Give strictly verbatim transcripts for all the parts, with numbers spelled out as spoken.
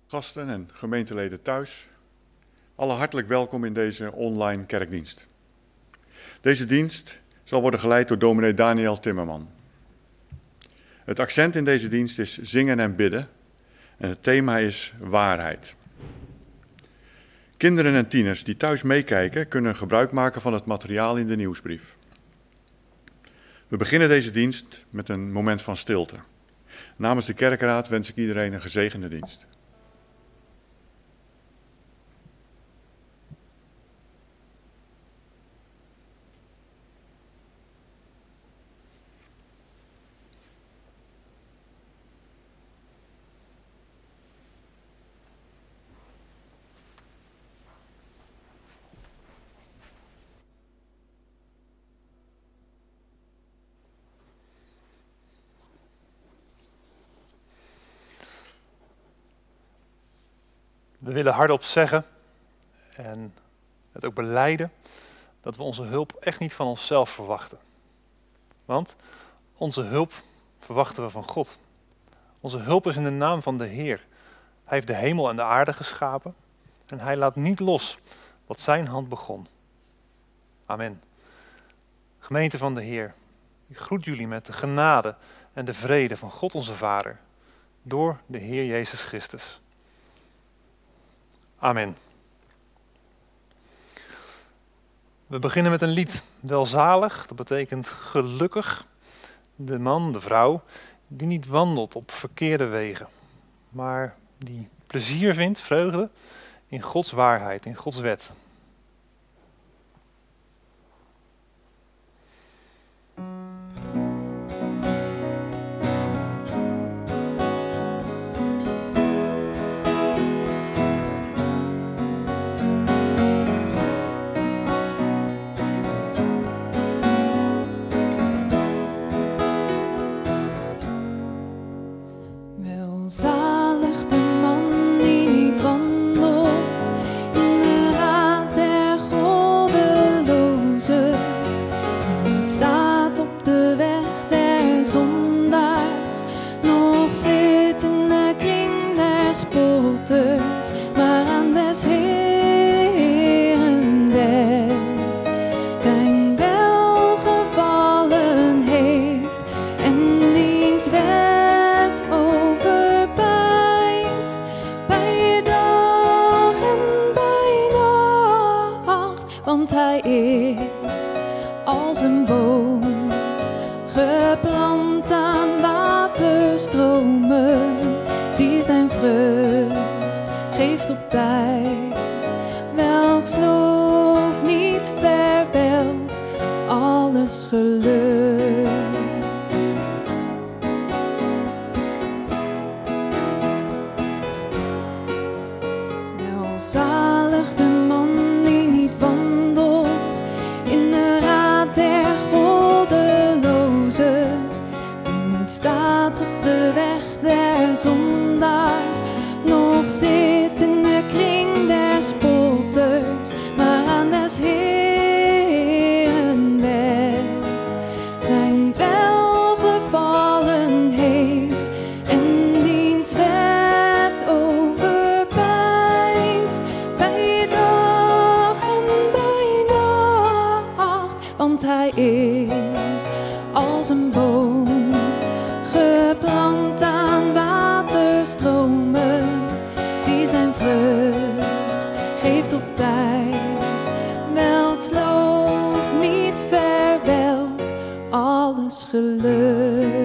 Gasten en gemeenteleden thuis, alle hartelijk welkom in deze online kerkdienst. Deze dienst zal worden geleid door dominee Daniel Timmerman. Het accent in deze dienst is zingen en bidden en het thema is waarheid. Kinderen en tieners die thuis meekijken kunnen gebruik maken van het materiaal in de nieuwsbrief. We beginnen deze dienst met een moment van stilte. Namens de kerkraad wens ik iedereen een gezegende dienst. We willen hardop zeggen en het ook belijden dat we onze hulp echt niet van onszelf verwachten. Want onze hulp verwachten we van God. Onze hulp is in de naam van de Heer. Hij heeft de hemel en de aarde geschapen en hij laat niet los wat zijn hand begon. Amen. Gemeente van de Heer, ik groet jullie met de genade en de vrede van God onze Vader door de Heer Jezus Christus. Amen. We beginnen met een lied. Welzalig, dat betekent gelukkig. De man, de vrouw, die niet wandelt op verkeerde wegen, maar die plezier vindt, vreugde, in Gods waarheid, in Gods wet. Zalig de man die niet wandelt in de raad der goddelozen, die niet staat op de weg der zondaars, noch zit in de kring der spotters, maar aan des Heeren wet zijn welgevallen heeft en diens wet want hij is als een boom, geplant aan waterstromen, die zijn vrucht geeft op tijd, welks loof niet verwelkt alles geluk. Welzalig de man die niet wandelt in de raad der goddelozen, die niet staat op de weg der zondaars, noch zit in de kring der spotters, maar aan des Heeren wet zijn welgevallen heeft en diens wet overpeinst bij dag en bij nacht, want hij is als een boom, geplant aan waterstromen, die zijn vrucht geeft op tijd, welks loof niet verwelkt alles geluk.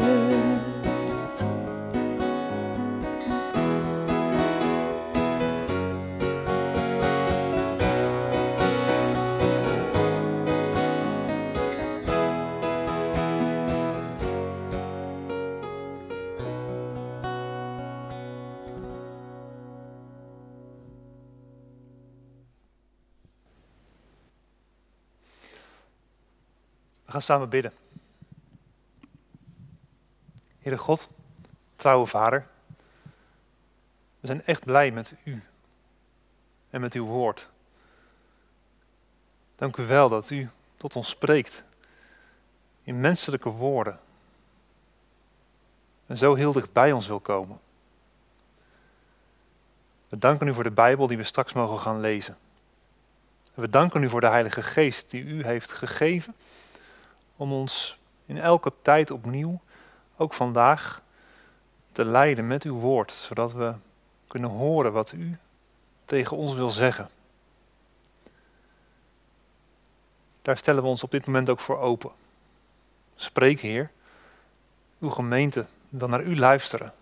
We gaan samen bidden. Heere God, trouwe Vader, we zijn echt blij met u en met uw woord. Dank u wel dat u tot ons spreekt in menselijke woorden en zo heel dicht bij ons wil komen. We danken u voor de Bijbel die we straks mogen gaan lezen. We danken u voor de Heilige Geest die u heeft gegeven om ons in elke tijd opnieuw, ook vandaag, te leiden met uw woord, zodat we kunnen horen wat u tegen ons wil zeggen. Daar stellen we ons op dit moment ook voor open. Spreek, Heer. Uw gemeente wil naar u luisteren.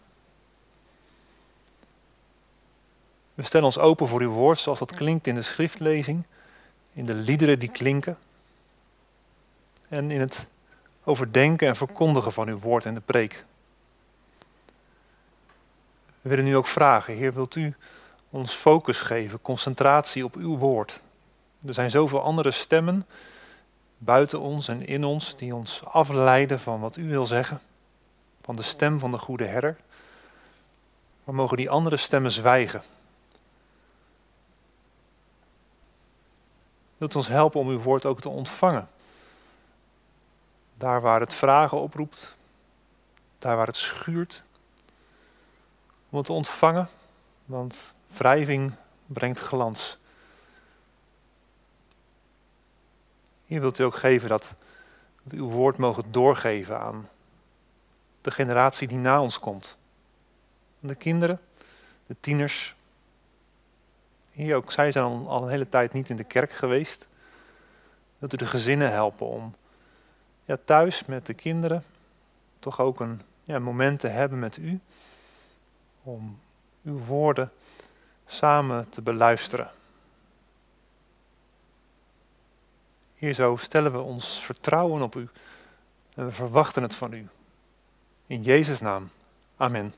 We stellen ons open voor uw woord zoals dat klinkt in de schriftlezing, in de liederen die klinken en in het overdenken en verkondigen van uw woord en de preek. We willen nu ook vragen, Heer, wilt u ons focus geven, concentratie op uw woord? Er zijn zoveel andere stemmen buiten ons en in ons die ons afleiden van wat u wil zeggen, van de stem van de goede herder. Maar mogen die andere stemmen zwijgen? Wilt u ons helpen om uw woord ook te ontvangen? Daar waar het vragen oproept, daar waar het schuurt, om het te ontvangen, want wrijving brengt glans. Hier wilt u ook geven dat we uw woord mogen doorgeven aan de generatie die na ons komt. De kinderen, de tieners. Hier ook, zij zijn al, al een hele tijd niet in de kerk geweest. Wilt u de gezinnen helpen om ja, thuis met de kinderen toch ook een ja, moment te hebben met u. Om uw woorden samen te beluisteren. Hier zo stellen we ons vertrouwen op u en we verwachten het van u. In Jezus' naam. Amen.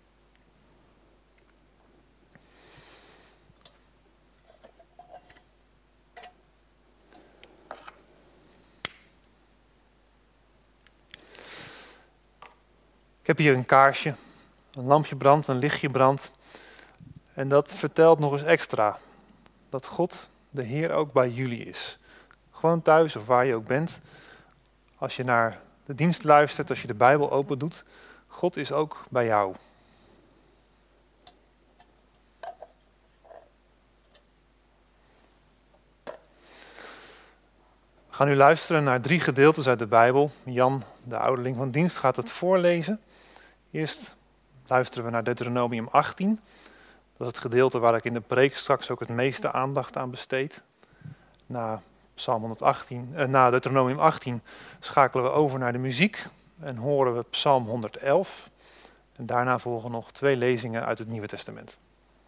Ik heb hier een kaarsje, een lampje brandt, een lichtje brandt. En dat vertelt nog eens extra dat God, de Heer, ook bij jullie is. Gewoon thuis of waar je ook bent. Als je naar de dienst luistert, als je de Bijbel open doet, God is ook bij jou. We gaan nu luisteren naar drie gedeeltes uit de Bijbel. Jan, de ouderling van dienst, gaat het voorlezen. Eerst luisteren we naar Deuteronomium achttien. Dat is het gedeelte waar ik in de preek straks ook het meeste aandacht aan besteed. Na Psalm honderdachttien, eh, na Deuteronomium achttien schakelen we over naar de muziek en horen we Psalm honderdelf. En daarna volgen nog twee lezingen uit het Nieuwe Testament.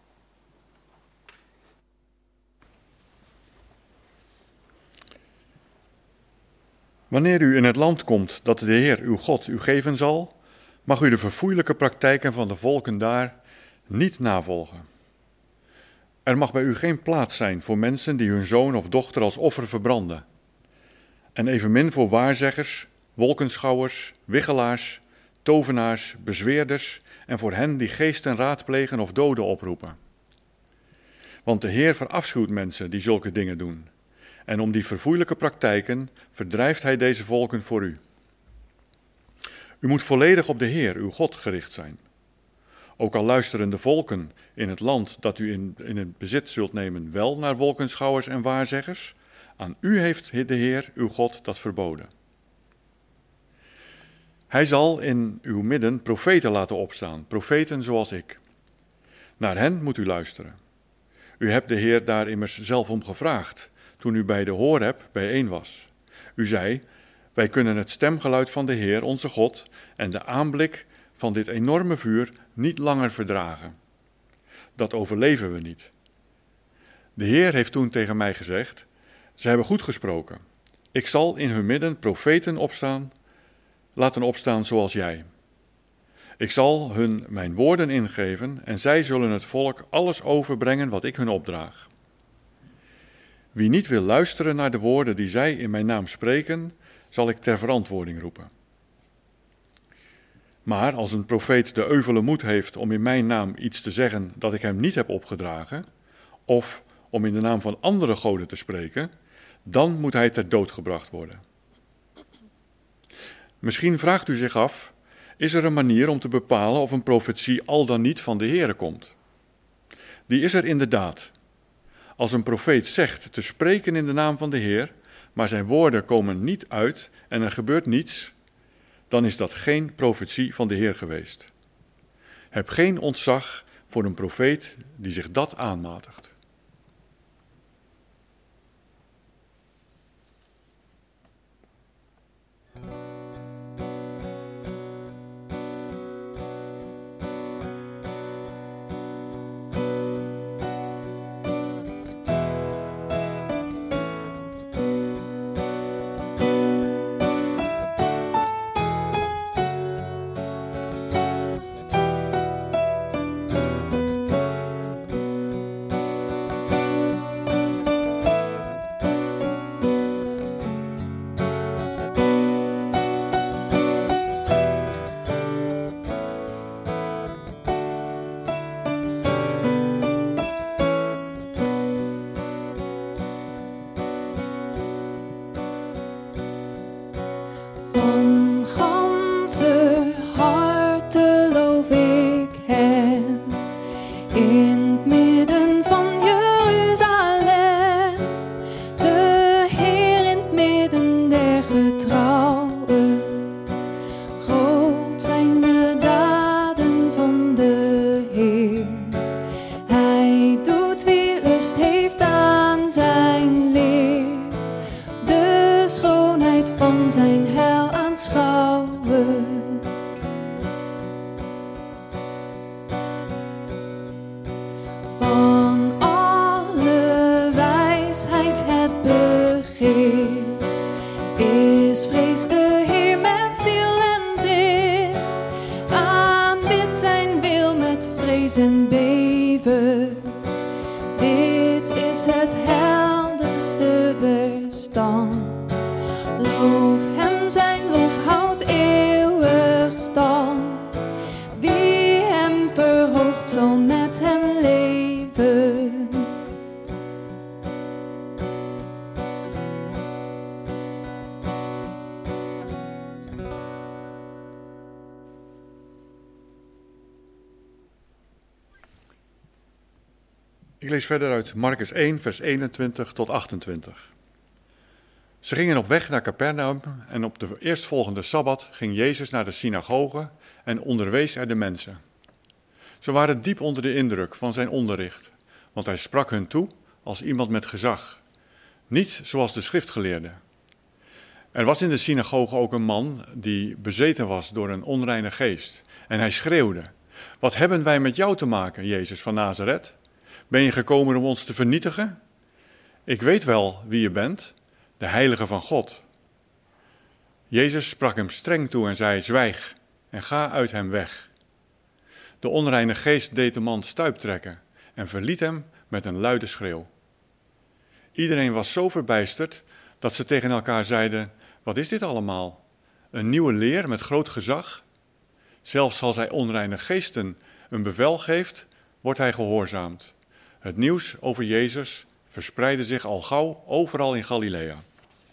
Wanneer u in het land komt dat de Heer uw God u geven zal, mag u de verfoeilijke praktijken van de volken daar niet navolgen. Er mag bij u geen plaats zijn voor mensen die hun zoon of dochter als offer verbranden. En evenmin voor waarzeggers, wolkenschouwers, wichelaars, tovenaars, bezweerders en voor hen die geesten raadplegen of doden oproepen. Want de Heer verafschuwt mensen die zulke dingen doen. En om die verfoeilijke praktijken verdrijft hij deze volken voor u. U moet volledig op de Heer, uw God, gericht zijn. Ook al luisteren de volken in het land dat u in, in het bezit zult nemen wel naar wolkenschouwers en waarzeggers, aan u heeft de Heer, uw God, dat verboden. Hij zal in uw midden profeten laten opstaan, profeten zoals ik. Naar hen moet u luisteren. U hebt de Heer daar immers zelf om gevraagd, toen u bij de Horeb bijeen was. U zei, wij kunnen het stemgeluid van de Heer, onze God, en de aanblik van dit enorme vuur niet langer verdragen. Dat overleven we niet. De Heer heeft toen tegen mij gezegd, ze hebben goed gesproken. Ik zal in hun midden profeten opstaan, laten opstaan zoals jij. Ik zal hun mijn woorden ingeven en zij zullen het volk alles overbrengen wat ik hun opdraag. Wie niet wil luisteren naar de woorden die zij in mijn naam spreken, zal ik ter verantwoording roepen. Maar als een profeet de euvele moed heeft om in mijn naam iets te zeggen dat ik hem niet heb opgedragen, of om in de naam van andere goden te spreken, dan moet hij ter dood gebracht worden. Misschien vraagt u zich af, is er een manier om te bepalen of een profetie al dan niet van de Heere komt? die is er inderdaad. Als een profeet zegt te spreken in de naam van de Heer, maar zijn woorden komen niet uit en er gebeurt niets, dan is dat geen profetie van de Heer geweest. Heb geen ontzag voor een profeet die zich dat aanmatigt. Van ganse harte loof ik hem in het midden van Jeruzalem, de Heer in het midden der getrouwen. Groot zijn de daden van de Heer, hij doet wie lust heeft aan zijn leer, de schoonheid van zijn heil aanschouwen. Van alle wijsheid het begin is vrees de Heer met ziel en zin. Aanbid zijn wil met vrees en beven. Dit is het helderste verstand. Loof hem, zijn lof houdt eeuwig stand. Wie hem verhoogt zal met hem leven. Ik lees verder uit Markus één, vers eenentwintig tot achtentwintig. Ze gingen op weg naar Capernaum en op de eerstvolgende Sabbat ging Jezus naar de synagoge en onderwees er de mensen. Ze waren diep onder de indruk van zijn onderricht, want hij sprak hun toe als iemand met gezag, niet zoals de schriftgeleerden. Er was in de synagoge ook een man die bezeten was door een onreine geest en hij schreeuwde: "Wat hebben wij met jou te maken, Jezus van Nazareth? Ben je gekomen om ons te vernietigen? Ik weet wel wie je bent, de heilige van God." Jezus sprak hem streng toe en zei: "Zwijg en ga uit hem weg." De onreine geest deed de man stuiptrekken en verliet hem met een luide schreeuw. Iedereen was zo verbijsterd dat ze tegen elkaar zeiden: "Wat is dit allemaal? Een nieuwe leer met groot gezag? Zelfs als hij onreine geesten een bevel geeft, wordt hij gehoorzaamd." Het nieuws over Jezus verspreidde zich al gauw overal in Galilea.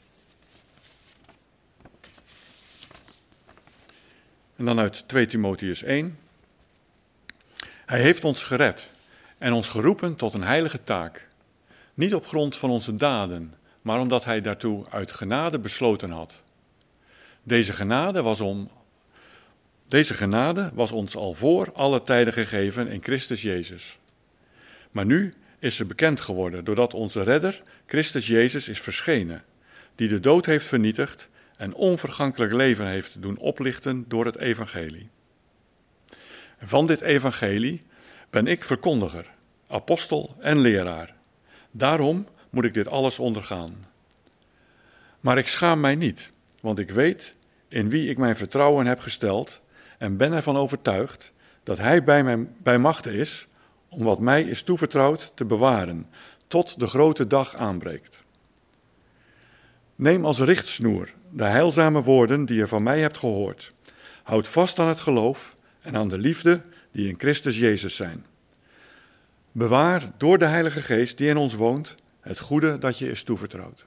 En dan uit twee Timotheüs één. Hij heeft ons gered en ons geroepen tot een heilige taak. Niet op grond van onze daden, maar omdat hij daartoe uit genade besloten had. Deze genade was, om, deze genade was ons al voor alle tijden gegeven in Christus Jezus. Maar nu is ze bekend geworden doordat onze redder, Christus Jezus, is verschenen, die de dood heeft vernietigd en onvergankelijk leven heeft doen oplichten door het evangelie. Van dit evangelie ben ik verkondiger, apostel en leraar. Daarom moet ik dit alles ondergaan. Maar ik schaam mij niet, want ik weet in wie ik mijn vertrouwen heb gesteld en ben ervan overtuigd dat hij bij, mij, bij machte is om wat mij is toevertrouwd te bewaren, tot de grote dag aanbreekt. Neem als richtsnoer de heilzame woorden die je van mij hebt gehoord. Houd vast aan het geloof en aan de liefde die in Christus Jezus zijn. Bewaar door de Heilige Geest die in ons woont het goede dat je is toevertrouwd.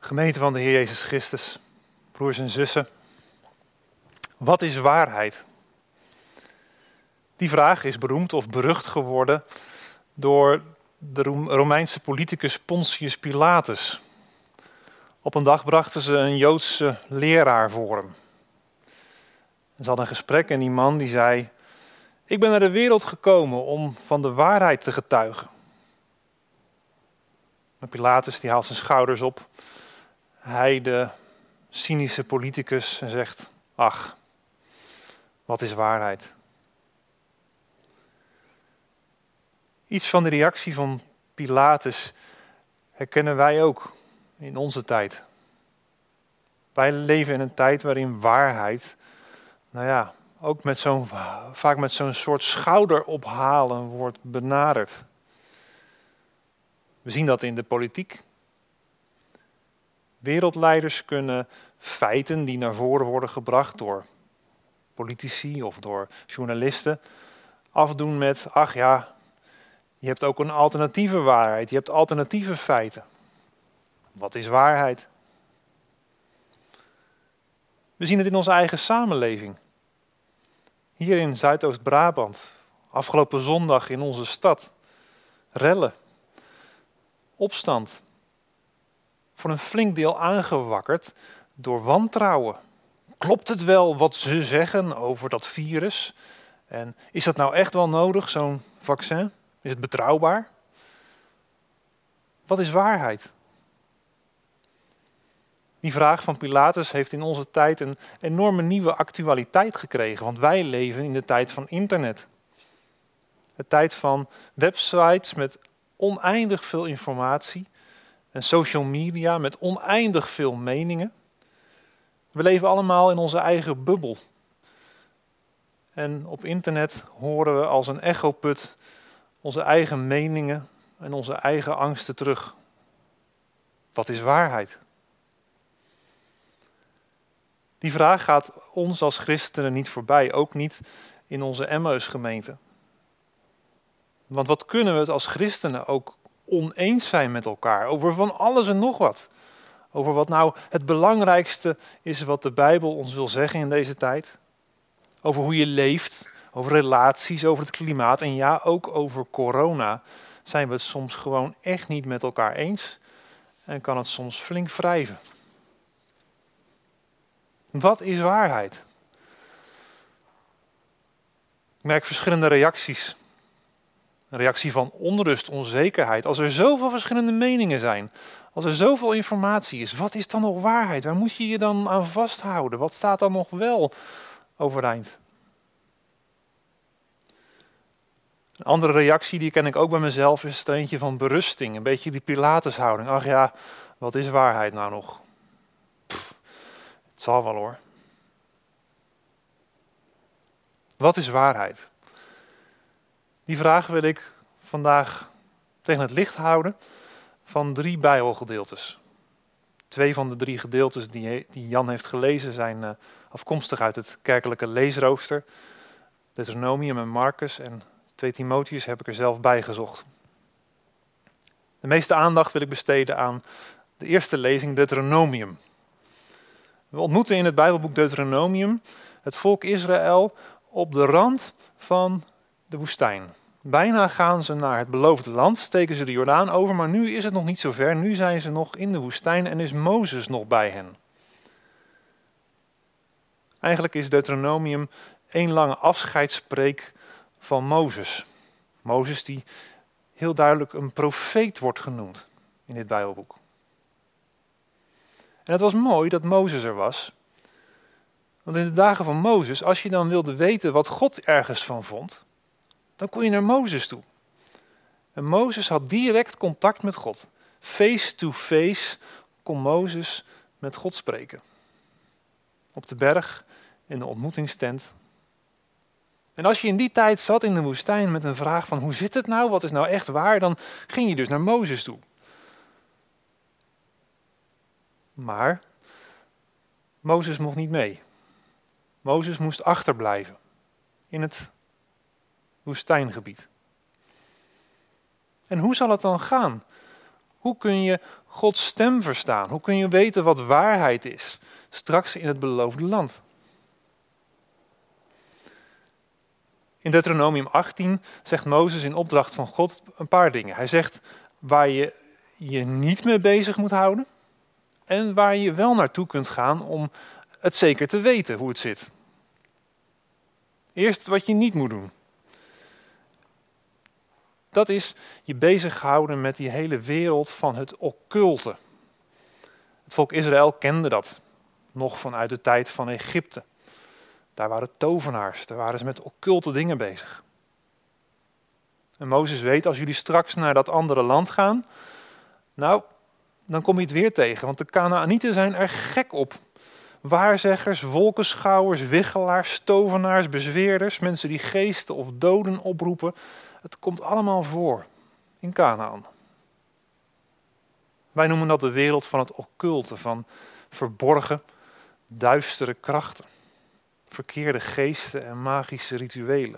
Gemeente van de Heer Jezus Christus, broers en zussen. Wat is waarheid? Die vraag is beroemd of berucht geworden door de Romeinse politicus Pontius Pilatus. Op een dag brachten ze een Joodse leraar voor hem. Ze hadden een gesprek en die man die zei: ik ben naar de wereld gekomen om van de waarheid te getuigen. Maar Pilatus die haalt zijn schouders op. Hij, de cynische politicus, en zegt: ach, wat is waarheid? Iets van de reactie van Pilatus herkennen wij ook in onze tijd. Wij leven in een tijd waarin waarheid, nou ja, ook met zo'n, vaak met zo'n soort schouderophalen wordt benaderd. We zien dat in de politiek. Wereldleiders kunnen feiten die naar voren worden gebracht door politici of door journalisten afdoen met: ach ja, je hebt ook een alternatieve waarheid, je hebt alternatieve feiten. Wat is waarheid? We zien het in onze eigen samenleving. Hier in Zuidoost-Brabant, afgelopen zondag in onze stad, rellen, opstand, voor een flink deel aangewakkerd door wantrouwen. Klopt het wel wat ze zeggen over dat virus? En is dat nou echt wel nodig, zo'n vaccin? Is het betrouwbaar? Wat is waarheid? Die vraag van Pilatus heeft in onze tijd een enorme nieuwe actualiteit gekregen, want wij leven in de tijd van internet. De tijd van websites met oneindig veel informatie en social media met oneindig veel meningen. We leven allemaal in onze eigen bubbel. En op internet horen we als een echoput onze eigen meningen en onze eigen angsten terug. Wat is waarheid? Die vraag gaat ons als christenen niet voorbij, ook niet in onze Emmaus-gemeente. Want wat kunnen we het als christenen ook oneens zijn met elkaar over van alles en nog wat. Over wat nou het belangrijkste is wat de Bijbel ons wil zeggen in deze tijd. Over hoe je leeft, over relaties, over het klimaat en ja, ook over corona zijn we het soms gewoon echt niet met elkaar eens en kan het soms flink wrijven. Wat is waarheid? Ik merk verschillende reacties. Een reactie van onrust, onzekerheid. Als er zoveel verschillende meningen zijn, als er zoveel informatie is, wat is dan nog waarheid? Waar moet je je dan aan vasthouden? Wat staat dan nog wel overeind? Een andere reactie, die ken ik ook bij mezelf, is er eentje van berusting. Een beetje die Pilatushouding. Ach ja, wat is waarheid nou nog? Pff, het zal wel hoor. Wat is waarheid? Die vraag wil ik vandaag tegen het licht houden van drie Bijbelgedeeltes. Twee van de drie gedeeltes die, die Jan heeft gelezen zijn uh, afkomstig uit het kerkelijke leesrooster. Deuteronomium en Marcus en twee Timotheus heb ik er zelf bij gezocht. De meeste aandacht wil ik besteden aan de eerste lezing, Deuteronomium. We ontmoeten in het Bijbelboek Deuteronomium het volk Israël op de rand van de woestijn. Bijna gaan ze naar het beloofde land, steken ze de Jordaan over, maar nu is het nog niet zover. Nu zijn ze nog in de woestijn en is Mozes nog bij hen. Eigenlijk is Deuteronomium één lange afscheidspreek van Mozes. Mozes die heel duidelijk een profeet wordt genoemd in dit Bijbelboek. En het was mooi dat Mozes er was. Want in de dagen van Mozes, als je dan wilde weten wat God ergens van vond, dan kon je naar Mozes toe. En Mozes had direct contact met God. Face to face kon Mozes met God spreken. Op de berg, in de ontmoetingstent. En als je in die tijd zat in de woestijn met een vraag van hoe zit het nou, wat is nou echt waar, dan ging je dus naar Mozes toe. Maar Mozes mocht niet mee. Mozes moest achterblijven in het woestijngebied. En hoe zal het dan gaan? Hoe kun je Gods stem verstaan? Hoe kun je weten wat waarheid is straks in het beloofde land? In Deuteronomium achttien zegt Mozes in opdracht van God een paar dingen. Hij zegt waar je je niet mee bezig moet houden en waar je wel naartoe kunt gaan om het zeker te weten hoe het zit. Eerst wat je niet moet doen. Dat is je bezighouden met die hele wereld van het occulte. Het volk Israël kende dat nog vanuit de tijd van Egypte. Daar waren tovenaars, daar waren ze met occulte dingen bezig. En Mozes weet, als jullie straks naar dat andere land gaan, nou, dan kom je het weer tegen, want de Kanaanieten zijn er gek op. Waarzeggers, wolkenschouwers, wiggelaars, tovenaars, bezweerders, mensen die geesten of doden oproepen. Het komt allemaal voor in Kanaan. Wij noemen dat de wereld van het occulte, van verborgen, duistere krachten. Verkeerde geesten en magische rituelen.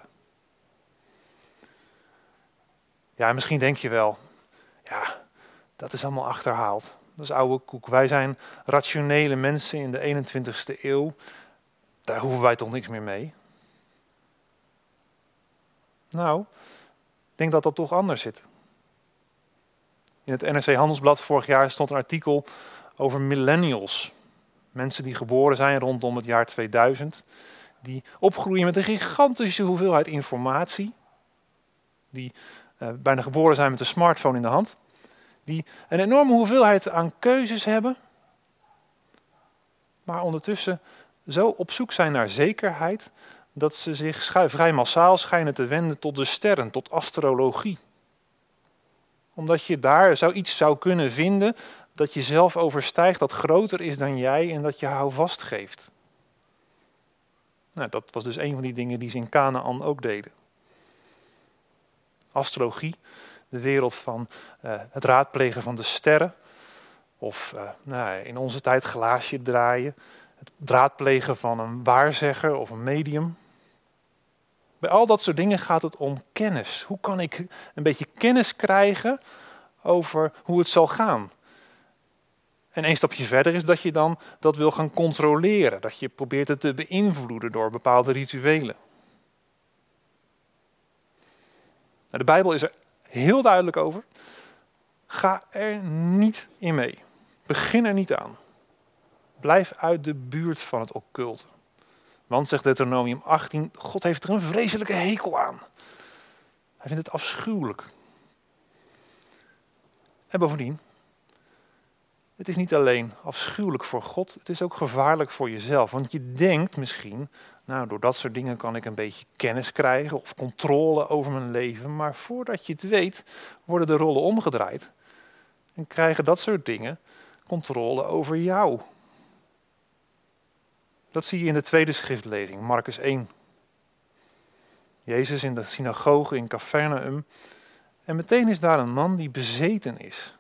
Ja, misschien denk je wel, ja, dat is allemaal achterhaald. Dat is oude koek. Wij zijn rationele mensen in de eenentwintigste eeuw. Daar hoeven wij toch niks meer mee? Nou, ik denk dat dat toch anders zit. In het N R C Handelsblad vorig jaar stond een artikel over millennials. Mensen die geboren zijn rondom het jaar tweeduizend. Die opgroeien met een gigantische hoeveelheid informatie. Die uh, bijna geboren zijn met een smartphone in de hand. Die een enorme hoeveelheid aan keuzes hebben. Maar ondertussen zo op zoek zijn naar zekerheid dat ze zich schu- vrij massaal schijnen te wenden tot de sterren, tot astrologie. Omdat je daar zoiets zou kunnen vinden dat je zelf overstijgt, dat groter is dan jij en dat je houvast geeft. Nou, dat was dus een van die dingen die ze in Kanaan ook deden. Astrologie, de wereld van uh, het raadplegen van de sterren. Of uh, nou, in onze tijd glaasje draaien. Het raadplegen van een waarzegger of een medium. Bij al dat soort dingen gaat het om kennis. Hoe kan ik een beetje kennis krijgen over hoe het zal gaan? En één stapje verder is dat je dan dat wil gaan controleren. Dat je probeert het te beïnvloeden door bepaalde rituelen. Nou, de Bijbel is er heel duidelijk over. Ga er niet in mee. Begin er niet aan. Blijf uit de buurt van het occulte. Want, zegt Deuteronomium achttien, God heeft er een vreselijke hekel aan. Hij vindt het afschuwelijk. En bovendien, het is niet alleen afschuwelijk voor God, het is ook gevaarlijk voor jezelf. Want je denkt misschien, nou, door dat soort dingen kan ik een beetje kennis krijgen of controle over mijn leven. Maar voordat je het weet, worden de rollen omgedraaid. En krijgen dat soort dingen controle over jou. Dat zie je in de tweede schriftlezing, Marcus één. Jezus in de synagoge in Capernaum. En meteen is daar een man die bezeten is.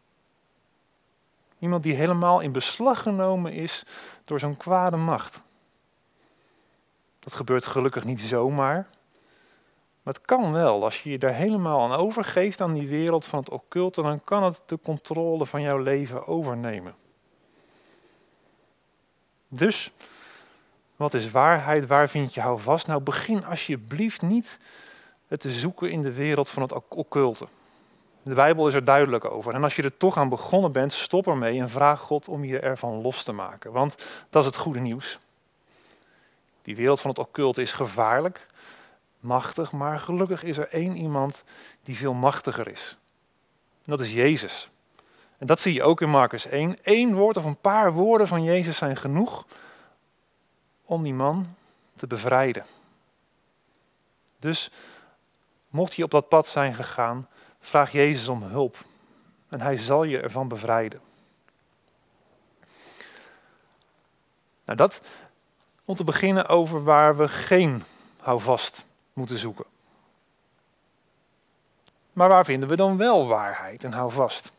Iemand die helemaal in beslag genomen is door zo'n kwade macht. Dat gebeurt gelukkig niet zomaar. Maar het kan wel. Als je je daar helemaal aan overgeeft aan die wereld van het occulte, dan kan het de controle van jouw leven overnemen. Dus, wat is waarheid? Waar vind je houvast? Nou, begin alsjeblieft niet het te zoeken in de wereld van het occulte. De Bijbel is er duidelijk over. En als je er toch aan begonnen bent, stop ermee en vraag God om je ervan los te maken. Want dat is het goede nieuws. Die wereld van het occulte is gevaarlijk, machtig, maar gelukkig is er één iemand die veel machtiger is. En dat is Jezus. En dat zie je ook in Marcus één. Eén woord of een paar woorden van Jezus zijn genoeg om die man te bevrijden. Dus mocht je op dat pad zijn gegaan, vraag Jezus om hulp. En hij zal je ervan bevrijden. Nou, dat om te beginnen over waar we geen houvast moeten zoeken. Maar waar vinden we dan wel waarheid en houvast?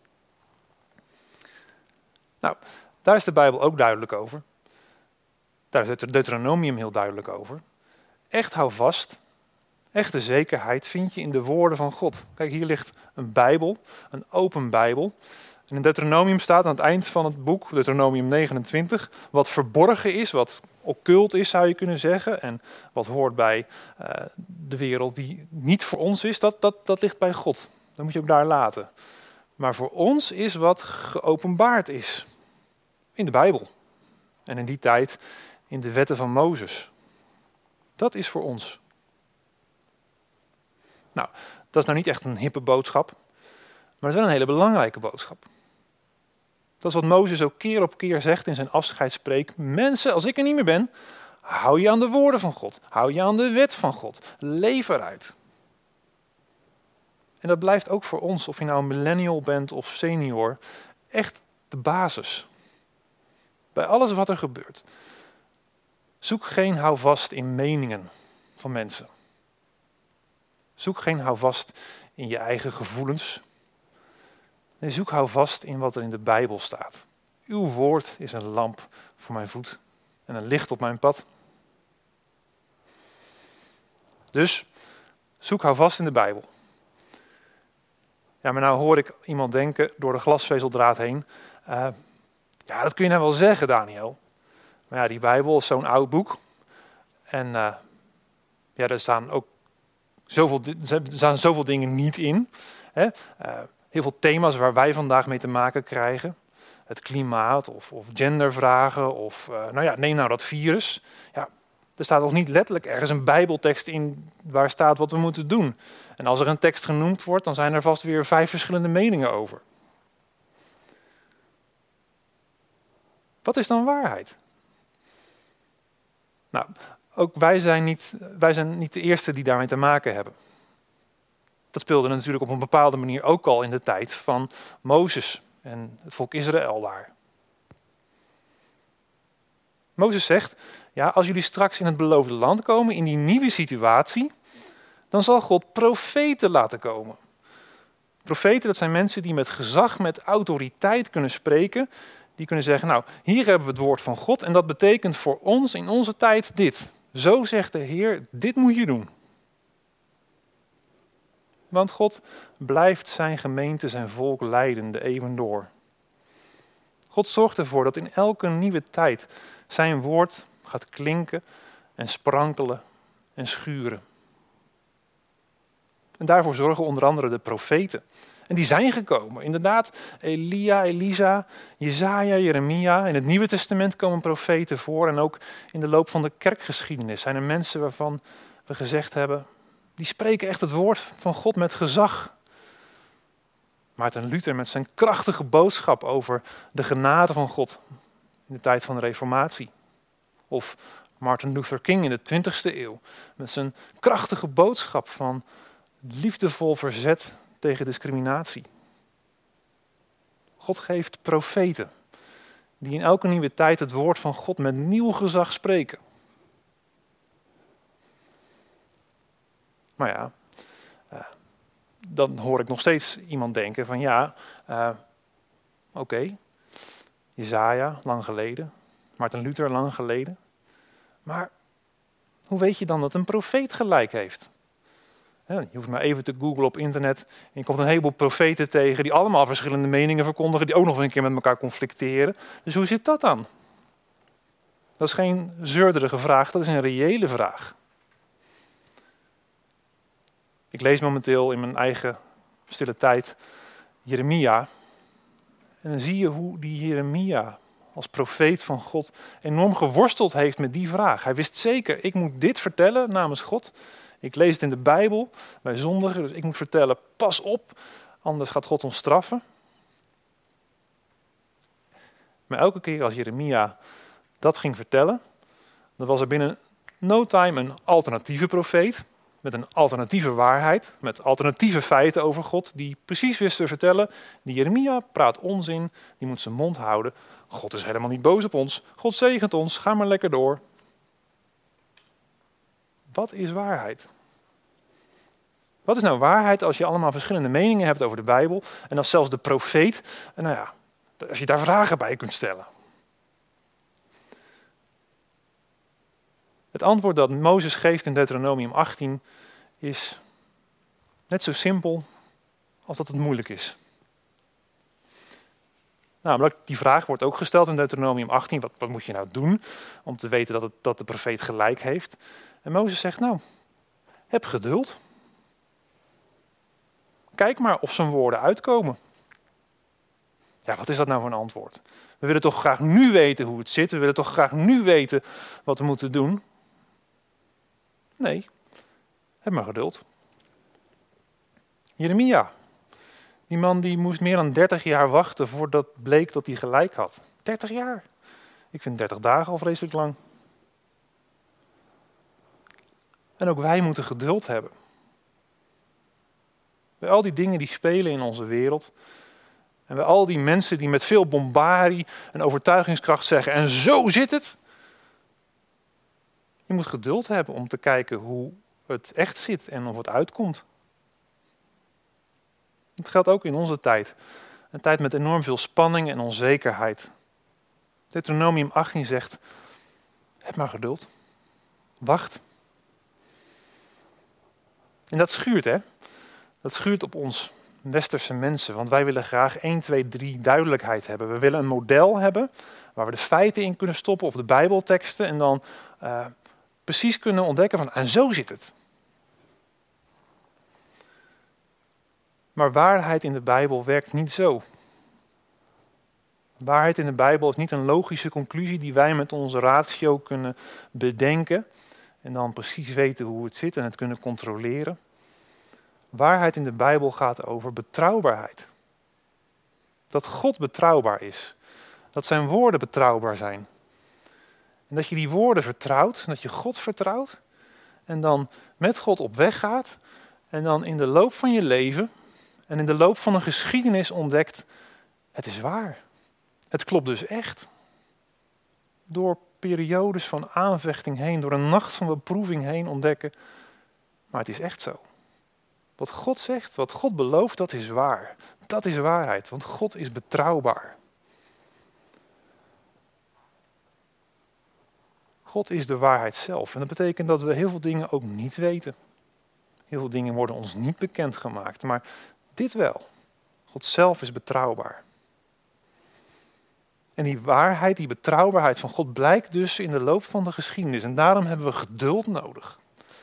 Nou, daar is de Bijbel ook duidelijk over. Daar is het Deuteronomium heel duidelijk over. Echt houvast, echte zekerheid vind je in de woorden van God. Kijk, hier ligt een Bijbel, een open Bijbel. En in Deuteronomium staat aan het eind van het boek, Deuteronomium negenentwintig, wat verborgen is, wat occult is zou je kunnen zeggen, en wat hoort bij uh, de wereld die niet voor ons is, dat, dat, dat ligt bij God. Dat moet je ook daar laten. Maar voor ons is wat geopenbaard is in de Bijbel. En in die tijd in de wetten van Mozes. Dat is voor ons. Nou, dat is nou niet echt een hippe boodschap, maar het is wel een hele belangrijke boodschap. Dat is wat Mozes ook keer op keer zegt in zijn afscheidspreek. Mensen, als ik er niet meer ben, hou je aan de woorden van God. Hou je aan de wet van God. Leef eruit. En dat blijft ook voor ons, of je nou een millennial bent of senior, echt de basis. Bij alles wat er gebeurt. Zoek geen houvast in meningen van mensen. Zoek geen houvast in je eigen gevoelens. Nee, zoek houvast in wat er in de Bijbel staat. Uw woord is een lamp voor mijn voet en een licht op mijn pad. Dus zoek houvast in de Bijbel. Ja, maar nou hoor ik iemand denken door de glasvezeldraad heen. Uh, ja, dat kun je nou wel zeggen, Daniel. Maar ja, die Bijbel is zo'n oud boek. En uh, ja, er staan ook zoveel, er staan zoveel dingen niet in. Hè? Uh, heel veel thema's waar wij vandaag mee te maken krijgen. Het klimaat of, of gendervragen of, uh, nou ja, neem nou dat virus. Ja, er staat nog niet letterlijk ergens een Bijbeltekst in waar staat wat we moeten doen. En als er een tekst genoemd wordt, dan zijn er vast weer vijf verschillende meningen over. Wat is dan waarheid? Nou, ook wij zijn niet, wij zijn niet de eerste die daarmee te maken hebben. Dat speelde natuurlijk op een bepaalde manier ook al in de tijd van Mozes en het volk Israël daar. Mozes zegt, ja, als jullie straks in het beloofde land komen, in die nieuwe situatie, dan zal God profeten laten komen. Profeten, dat zijn mensen die met gezag, met autoriteit kunnen spreken. Die kunnen zeggen, nou, hier hebben we het woord van God en dat betekent voor ons in onze tijd dit. Zo zegt de Heer, dit moet je doen. Want God blijft zijn gemeente, zijn volk leiden de eeuwen door. God zorgt ervoor dat in elke nieuwe tijd zijn woord gaat klinken en sprankelen en schuren. En daarvoor zorgen onder andere de profeten. En die zijn gekomen. Inderdaad, Elia, Elisa, Jesaja, Jeremia. In het Nieuwe Testament komen profeten voor. En ook in de loop van de kerkgeschiedenis zijn er mensen waarvan we gezegd hebben, die spreken echt het woord van God met gezag. Maarten Luther met zijn krachtige boodschap over de genade van God in de tijd van de Reformatie. Of Martin Luther King in de twintigste eeuw met zijn krachtige boodschap van liefdevol verzet tegen discriminatie. God geeft profeten die in elke nieuwe tijd het woord van God met nieuw gezag spreken. Maar ja, uh, dan hoor ik nog steeds iemand denken van ja, uh, oké, okay, Jesaja, lang geleden, Martin Luther, lang geleden. Maar hoe weet je dan dat een profeet gelijk heeft? Je hoeft maar even te googlen op internet en je komt een heleboel profeten tegen die allemaal verschillende meningen verkondigen, die ook nog een keer met elkaar conflicteren. Dus hoe zit dat dan? Dat is geen zeurderige vraag, dat is een reële vraag. Ik lees momenteel in mijn eigen stille tijd Jeremia. En dan zie je hoe die Jeremia als profeet van God enorm geworsteld heeft met die vraag. Hij wist zeker, ik moet dit vertellen namens God. Ik lees het in de Bijbel, wij zondigen, dus ik moet vertellen, pas op, anders gaat God ons straffen. Maar elke keer als Jeremia dat ging vertellen, dan was er binnen no time een alternatieve profeet, met een alternatieve waarheid, met alternatieve feiten over God, die precies wist te vertellen, die Jeremia praat onzin, die moet zijn mond houden. God is helemaal niet boos op ons, God zegent ons, ga maar lekker door. Wat is waarheid? Wat is nou waarheid als je allemaal verschillende meningen hebt over de Bijbel en als zelfs de profeet, en nou ja, als je daar vragen bij kunt stellen? Het antwoord dat Mozes geeft in Deuteronomium achttien is net zo simpel als dat het moeilijk is. Namelijk, die vraag wordt ook gesteld in Deuteronomium achttien. Wat, wat moet je nou doen om te weten dat, het, dat de profeet gelijk heeft? En Mozes zegt, nou, heb geduld. Kijk maar of zijn woorden uitkomen. Ja, wat is dat nou voor een antwoord? We willen toch graag nu weten hoe het zit. We willen toch graag nu weten wat we moeten doen. Nee, heb maar geduld. Jeremia. Die man die moest meer dan dertig jaar wachten voordat bleek dat hij gelijk had. dertig jaar. Ik vind dertig dagen al vreselijk lang. En ook wij moeten geduld hebben. Bij al die dingen die spelen in onze wereld. En bij al die mensen die met veel bombarie en overtuigingskracht zeggen, en zo zit het. Je moet geduld hebben om te kijken hoe het echt zit en of het uitkomt. Het geldt ook in onze tijd. Een tijd met enorm veel spanning en onzekerheid. Deuteronomium achttien zegt, heb maar geduld. Wacht. En dat schuurt, hè? Dat schuurt op ons westerse mensen, want wij willen graag één, twee, drie duidelijkheid hebben. We willen een model hebben waar we de feiten in kunnen stoppen of de Bijbelteksten en dan uh, precies kunnen ontdekken van, en zo zit het. Maar waarheid in de Bijbel werkt niet zo. Waarheid in de Bijbel is niet een logische conclusie die wij met onze ratio kunnen bedenken en dan precies weten hoe het zit en het kunnen controleren. Waarheid in de Bijbel gaat over betrouwbaarheid. Dat God betrouwbaar is. Dat zijn woorden betrouwbaar zijn. En dat je die woorden vertrouwt, dat je God vertrouwt en dan met God op weg gaat en dan in de loop van je leven en in de loop van een geschiedenis ontdekt, het is waar. Het klopt dus echt. Door periodes van aanvechting heen, door een nacht van beproeving heen ontdekken, maar het is echt zo. Wat God zegt, wat God belooft, dat is waar. Dat is waarheid, want God is betrouwbaar. God is de waarheid zelf. En dat betekent dat we heel veel dingen ook niet weten. Heel veel dingen worden ons niet bekendgemaakt, maar dit wel. God zelf is betrouwbaar. En die waarheid, die betrouwbaarheid van God blijkt dus in de loop van de geschiedenis. En daarom hebben we geduld nodig.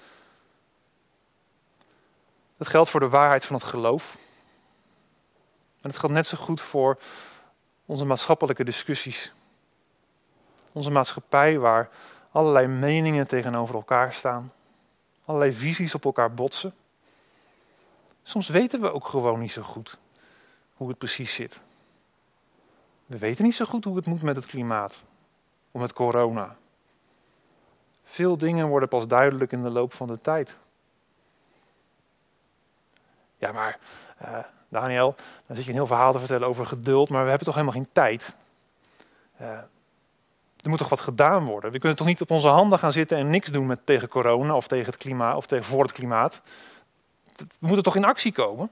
Dat geldt voor de waarheid van het geloof. En het geldt net zo goed voor onze maatschappelijke discussies. Onze maatschappij waar allerlei meningen tegenover elkaar staan. Allerlei visies op elkaar botsen. Soms weten we ook gewoon niet zo goed hoe het precies zit. We weten niet zo goed hoe het moet met het klimaat. Of met corona. Veel dingen worden pas duidelijk in de loop van de tijd. Ja, maar uh, Daniel, dan zit je een heel verhaal te vertellen over geduld, maar we hebben toch helemaal geen tijd. Uh, er moet toch wat gedaan worden. We kunnen toch niet op onze handen gaan zitten en niks doen met, tegen corona of tegen het klimaat of tegen, voor het klimaat. We moeten toch in actie komen?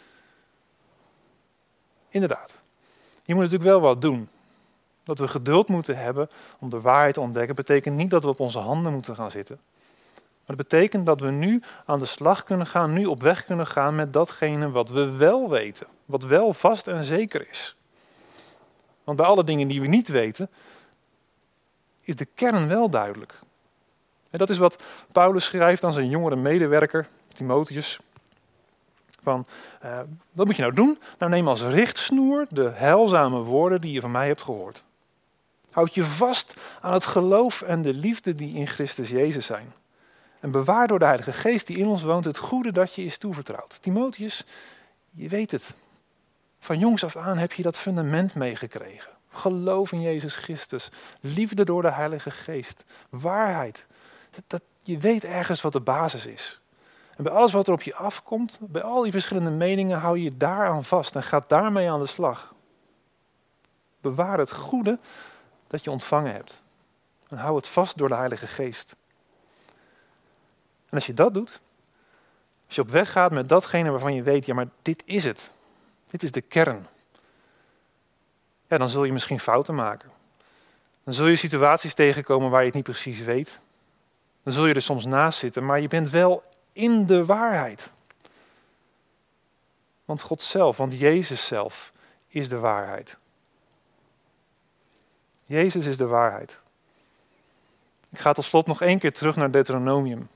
Inderdaad. Je moet natuurlijk wel wat doen. Dat we geduld moeten hebben om de waarheid te ontdekken, betekent niet dat we op onze handen moeten gaan zitten. Maar dat betekent dat we nu aan de slag kunnen gaan, nu op weg kunnen gaan met datgene wat we wel weten. Wat wel vast en zeker is. Want bij alle dingen die we niet weten, is de kern wel duidelijk. En dat is wat Paulus schrijft aan zijn jongere medewerker, Timotheus. Van, uh, wat moet je nou doen? Nou, neem als richtsnoer de heilzame woorden die je van mij hebt gehoord. Houd je vast aan het geloof en de liefde die in Christus Jezus zijn. En bewaar door de Heilige Geest die in ons woont het goede dat je is toevertrouwd. Timotheus, je weet het. Van jongs af aan heb je dat fundament meegekregen. Geloof in Jezus Christus. Liefde door de Heilige Geest. Waarheid. Dat, dat, je weet ergens wat de basis is. En bij alles wat er op je afkomt, bij al die verschillende meningen, hou je je daaraan vast en gaat daarmee aan de slag. Bewaar het goede dat je ontvangen hebt. En hou het vast door de Heilige Geest. En als je dat doet, als je op weg gaat met datgene waarvan je weet, ja, maar dit is het. Dit is de kern. Ja, dan zul je misschien fouten maken. Dan zul je situaties tegenkomen waar je het niet precies weet. Dan zul je er soms naast zitten, maar je bent wel in de waarheid. Want God zelf, want Jezus zelf is de waarheid. Jezus is de waarheid. Ik ga tot slot nog één keer terug naar Deuteronomium.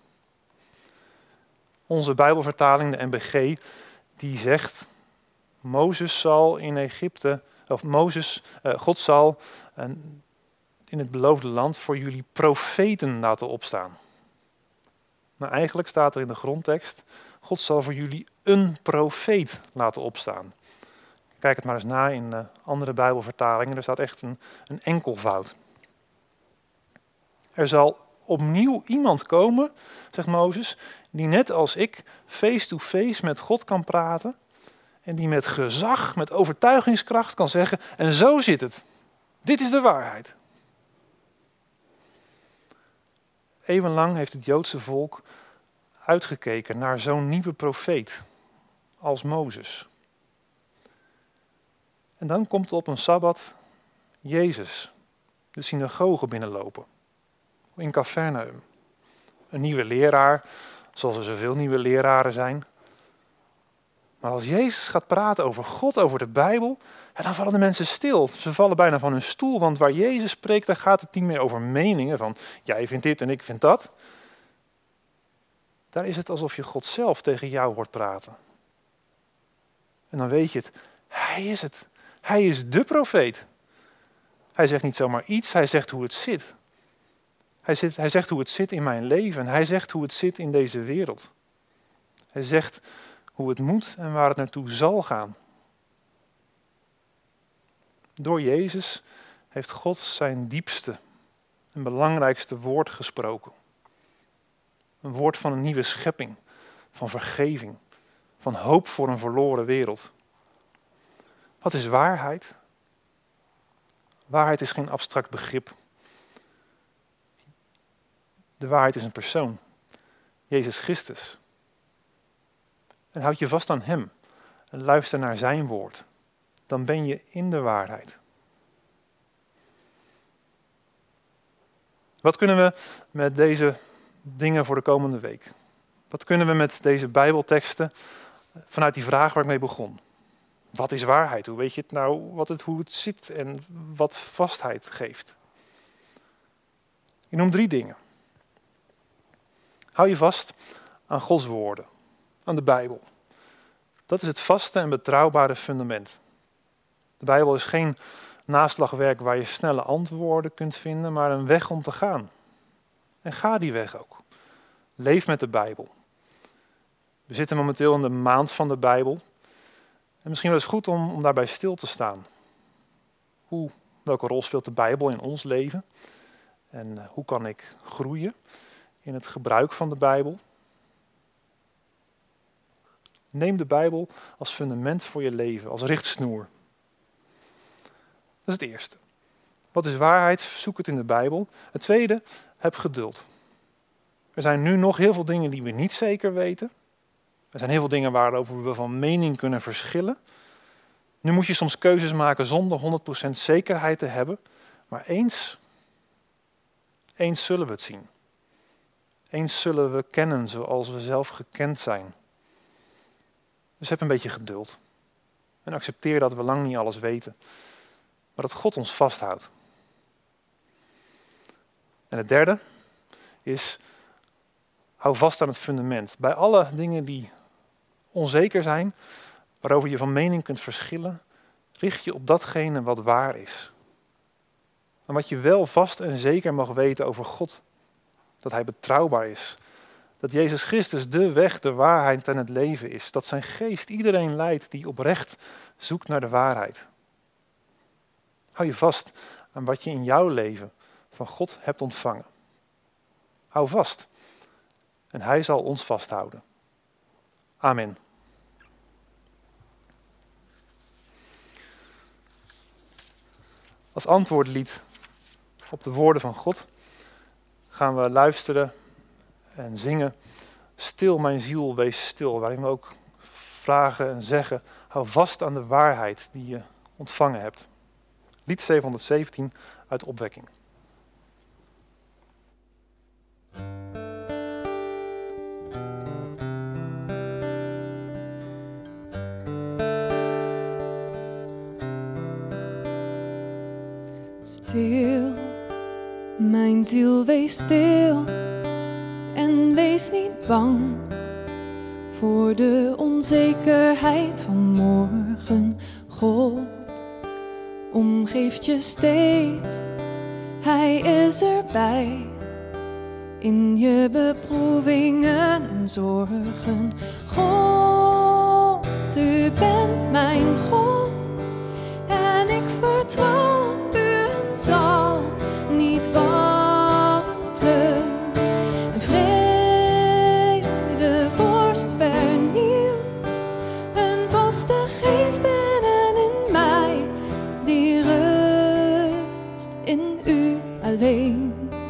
Onze Bijbelvertaling, de N B G, die zegt: Mozes zal in Egypte, of Mozes, uh, God zal uh, in het beloofde land voor jullie profeten laten opstaan. Maar eigenlijk staat er in de grondtekst: God zal voor jullie een profeet laten opstaan. Kijk het maar eens na in uh, andere Bijbelvertalingen. Er staat echt een, een enkelvoud. Er zal opnieuw iemand komen, zegt Mozes, die net als ik face-to-face met God kan praten en die met gezag, met overtuigingskracht kan zeggen: en zo zit het. Dit is de waarheid. Eeuwenlang heeft het Joodse volk uitgekeken naar zo'n nieuwe profeet als Mozes. En dan komt op een Sabbat Jezus de synagoge binnenlopen. In Capernaum. Een nieuwe leraar, zoals er zoveel nieuwe leraren zijn. Maar als Jezus gaat praten over God, over de Bijbel, en dan vallen de mensen stil. Ze vallen bijna van hun stoel, want waar Jezus spreekt, daar gaat het niet meer over meningen van jij vindt dit en ik vind dat. Daar is het alsof je God zelf tegen jou hoort praten. En dan weet je het, hij is het. Hij is de profeet. Hij zegt niet zomaar iets, hij zegt hoe het zit. Hij, zit, hij zegt hoe het zit in mijn leven. Hij zegt hoe het zit in deze wereld. Hij zegt hoe het moet en waar het naartoe zal gaan. Door Jezus heeft God zijn diepste en belangrijkste woord gesproken. Een woord van een nieuwe schepping, van vergeving, van hoop voor een verloren wereld. Wat is waarheid? Waarheid is geen abstract begrip. De waarheid is een persoon, Jezus Christus. En houd je vast aan hem en luister naar zijn woord. Dan ben je in de waarheid. Wat kunnen we met deze dingen voor de komende week? Wat kunnen we met deze Bijbelteksten vanuit die vraag waar ik mee begon? Wat is waarheid? Hoe weet je het nou wat het, hoe het zit en wat vastheid geeft? Ik noem drie dingen. Hou je vast aan Gods woorden, aan de Bijbel. Dat is het vaste en betrouwbare fundament. De Bijbel is geen naslagwerk waar je snelle antwoorden kunt vinden, maar een weg om te gaan. En ga die weg ook. Leef met de Bijbel. We zitten momenteel in de maand van de Bijbel. En misschien wel eens goed om, om daarbij stil te staan. Hoe, welke rol speelt de Bijbel in ons leven? En uh, hoe kan ik groeien in het gebruik van de Bijbel? Neem de Bijbel als fundament voor je leven, als richtsnoer. Dat is het eerste. Wat is waarheid? Zoek het in de Bijbel. Het tweede, heb geduld. Er zijn nu nog heel veel dingen die we niet zeker weten. Er zijn heel veel dingen waarover we van mening kunnen verschillen. Nu moet je soms keuzes maken zonder honderd procent zekerheid te hebben. Maar eens, eens zullen we het zien. Eens zullen we kennen zoals we zelf gekend zijn. Dus heb een beetje geduld. En accepteer dat we lang niet alles weten. Maar dat God ons vasthoudt. En het derde is, hou vast aan het fundament. Bij alle dingen die onzeker zijn, waarover je van mening kunt verschillen, richt je op datgene wat waar is. En wat je wel vast en zeker mag weten over God, dat hij betrouwbaar is. Dat Jezus Christus de weg, de waarheid en het leven is. Dat zijn geest iedereen leidt die oprecht zoekt naar de waarheid. Hou je vast aan wat je in jouw leven van God hebt ontvangen. Hou vast. En hij zal ons vasthouden. Amen. Als antwoordlied op de woorden van God gaan we luisteren en zingen. Stil mijn ziel, wees stil. Waarin we ook vragen en zeggen, hou vast aan de waarheid die je ontvangen hebt. Lied zevenhonderdzeventien uit Opwekking. Stil Mijn ziel, wees stil en wees niet bang voor de onzekerheid van morgen. God omgeeft je steeds, Hij is erbij in je beproevingen en zorgen. God, u bent mijn God en ik vertrouw op u en zal niet wankelen. Vrede, vorst, vernieuw een vaste geest binnenin mij, die rust in u alleen.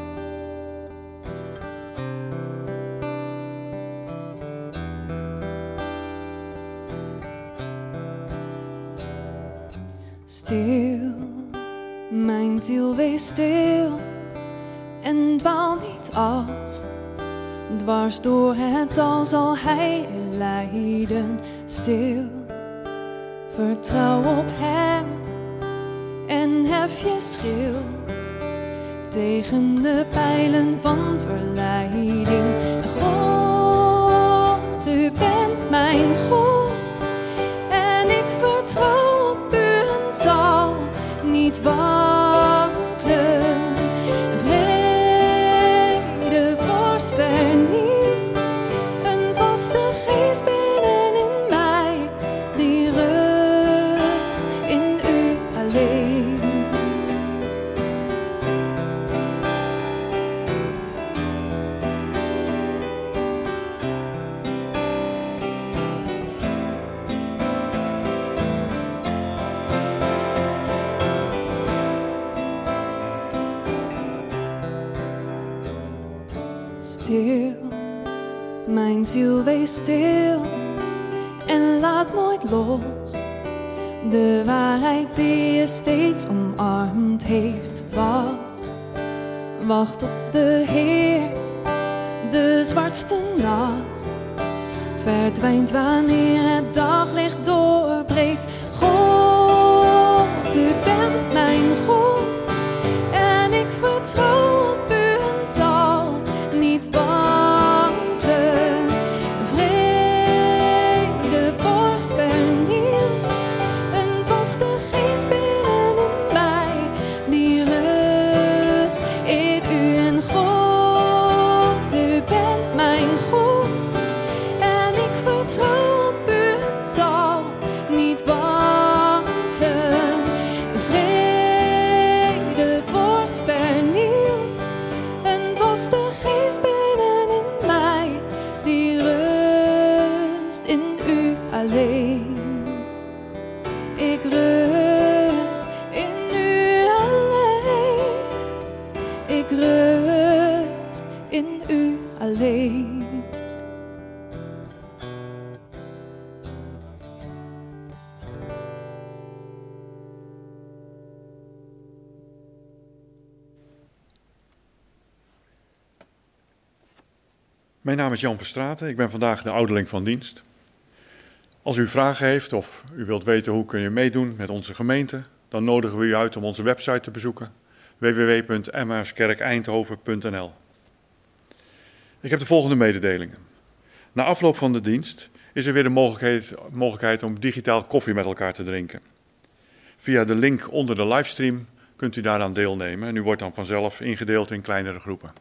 Stil, mijn ziel, wees stil en dwaal niet af. Dwars door het dal zal Hij je leiden. Stil, vertrouw op Hem en hef je schild tegen de pijlen van verleiding. God, u bent mijn God en ik vertrouw op u en zal niet wankelen. Vrede, vorst, vernieuw een vaste geest binnenin mij, die rust in u alleen. Stil, mijn ziel, wees stil en laat nooit los de waarheid die je steeds omarmd heeft. Wacht, wacht op de Heer, de zwartste nacht verdwijnt wanneer het daglicht doorbreekt. God, u bent mijn God en ik vertrouw op u en zal niet wankelen. Vrede, vorst, vernieuw een vaste geest binnenin mij, die rust in u. En God, u bent mijn God en ik vertrouw op u en zal niet wankelen. Vrede, vorst, vernieuw een vaste geest binnenin mij, die rust in u alleen. Ik rust in u alleen. Ik rust in u alleen. Mijn naam is Jan Verstraeten, ik ben vandaag de ouderling van dienst. Als u vragen heeft of u wilt weten hoe kun je meedoen met onze gemeente, dan nodigen we u uit om onze website te bezoeken, w w w punt emmauskerk eindhoven punt n l. Ik heb de volgende mededelingen. Na afloop van de dienst is er weer de mogelijkheid, mogelijkheid om digitaal koffie met elkaar te drinken. Via de link onder de livestream kunt u daaraan deelnemen en u wordt dan vanzelf ingedeeld in kleinere groepen.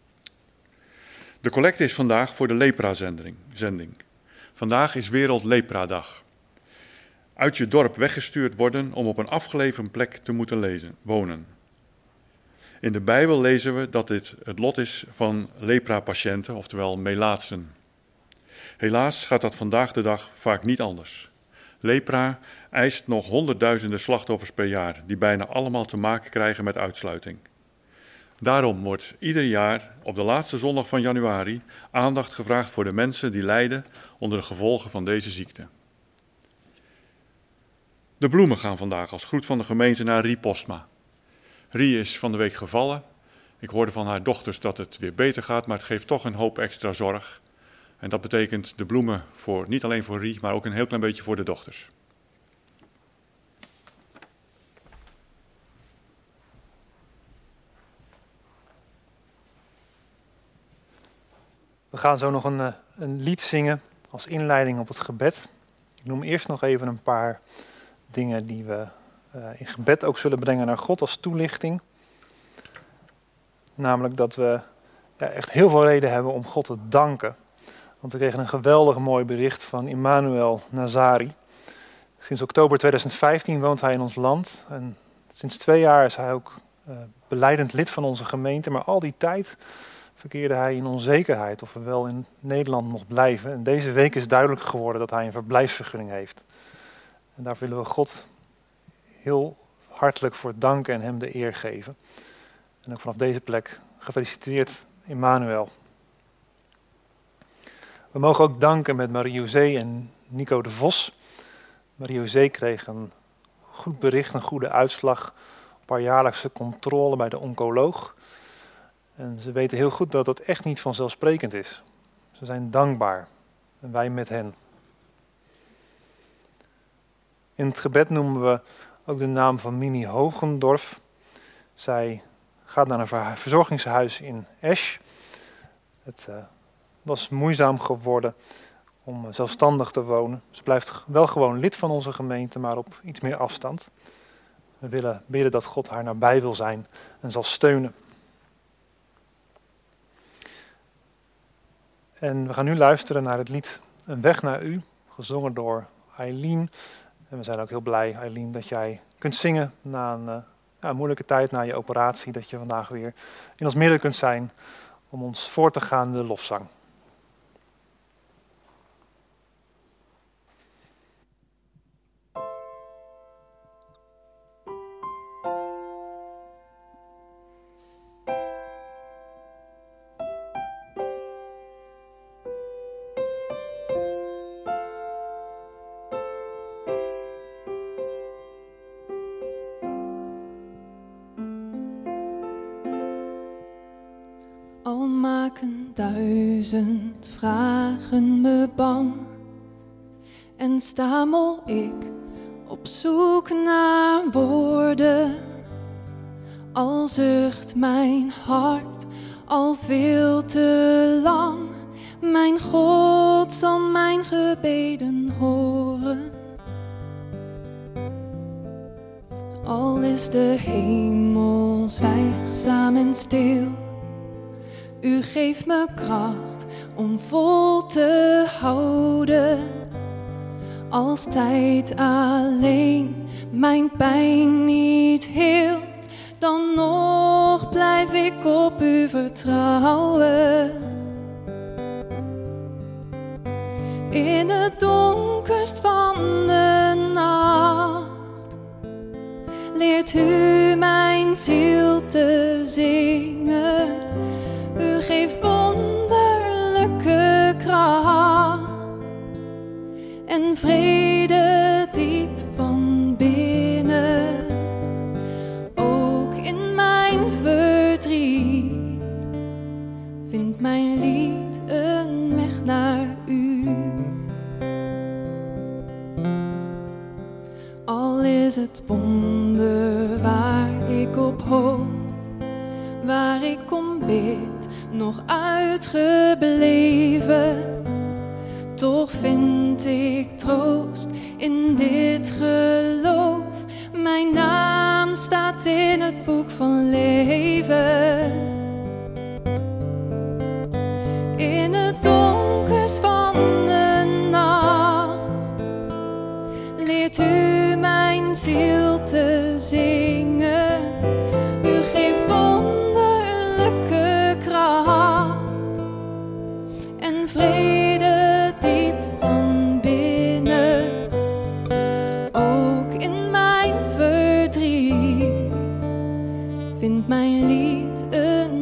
De collecte is vandaag voor de lepra-zending. Vandaag is Wereld Lepra-dag. Uit je dorp weggestuurd worden om op een afgelegen plek te moeten lezen, wonen. In de Bijbel lezen we dat dit het lot is van lepra-patiënten, oftewel melaatsen. Helaas gaat dat vandaag de dag vaak niet anders. Lepra eist nog honderdduizenden slachtoffers per jaar, die bijna allemaal te maken krijgen met uitsluiting. Daarom wordt ieder jaar op de laatste zondag van januari aandacht gevraagd voor de mensen die lijden onder de gevolgen van deze ziekte. De bloemen gaan vandaag als groet van de gemeente naar Rie Postma. Rie is van de week gevallen. Ik hoorde van haar dochters dat het weer beter gaat, maar het geeft toch een hoop extra zorg. En dat betekent de bloemen voor, niet alleen voor Rie, maar ook een heel klein beetje voor de dochters. We gaan zo nog een, uh, een lied zingen als inleiding op het gebed. Ik noem eerst nog even een paar dingen die we uh, in gebed ook zullen brengen naar God als toelichting. Namelijk dat we ja, echt heel veel reden hebben om God te danken. Want we kregen een geweldig mooi bericht van Emmanuel Nazari. Sinds oktober tweeduizend vijftien woont hij in ons land. En sinds twee jaar is hij ook uh, beleidend lid van onze gemeente. Maar al die tijd verkeerde hij in onzekerheid of hij wel in Nederland mocht blijven. En deze week is duidelijk geworden dat hij een verblijfsvergunning heeft. En daar willen we God heel hartelijk voor danken en hem de eer geven. En ook vanaf deze plek gefeliciteerd Emmanuel. We mogen ook danken met Marie-José en Nico de Vos. Marie-José kreeg een goed bericht, een goede uitslag op haar jaarlijkse controle bij de oncoloog. En ze weten heel goed dat dat echt niet vanzelfsprekend is. Ze zijn dankbaar en wij met hen. In het gebed noemen we ook de naam van Mini Hogendorf. Zij gaat naar een verzorgingshuis in Esch. Het uh, was moeizaam geworden om zelfstandig te wonen. Ze blijft wel gewoon lid van onze gemeente, maar op iets meer afstand. We willen bidden dat God haar nabij wil zijn en zal steunen. En we gaan nu luisteren naar het lied Een weg naar u, gezongen door Eileen. En we zijn ook heel blij, Eileen, dat jij kunt zingen na een, uh, ja, een moeilijke tijd, na je operatie. Dat je vandaag weer in ons midden kunt zijn om ons voor te gaan de lofzang. Al maken duizend vragen me bang en stamel ik op zoek naar woorden. Al zucht mijn hart al veel te lang, mijn God zal mijn gebeden horen. Al is de hemel zwijgzaam en stil, u geeft me kracht om vol te houden. Als tijd alleen mijn pijn niet heelt, dan nog blijf ik op u vertrouwen. In het donkerst van de nacht leert u mijn ziel te zingen. U geeft wonderlijke kracht en vrede diep van binnen. Ook in mijn verdriet vindt mijn lied een weg naar u. Al is het wonder waar ik op hoop, waar ik om bid, nog uitgebleven. Toch vind ik troost in dit geloof. Mijn naam staat in het boek van leven. In het donkers van de nacht leert u mijn ziel te zingen. U geeft wonderlijke kracht en vrede diep van binnen. Ook in mijn verdriet vindt mijn lied een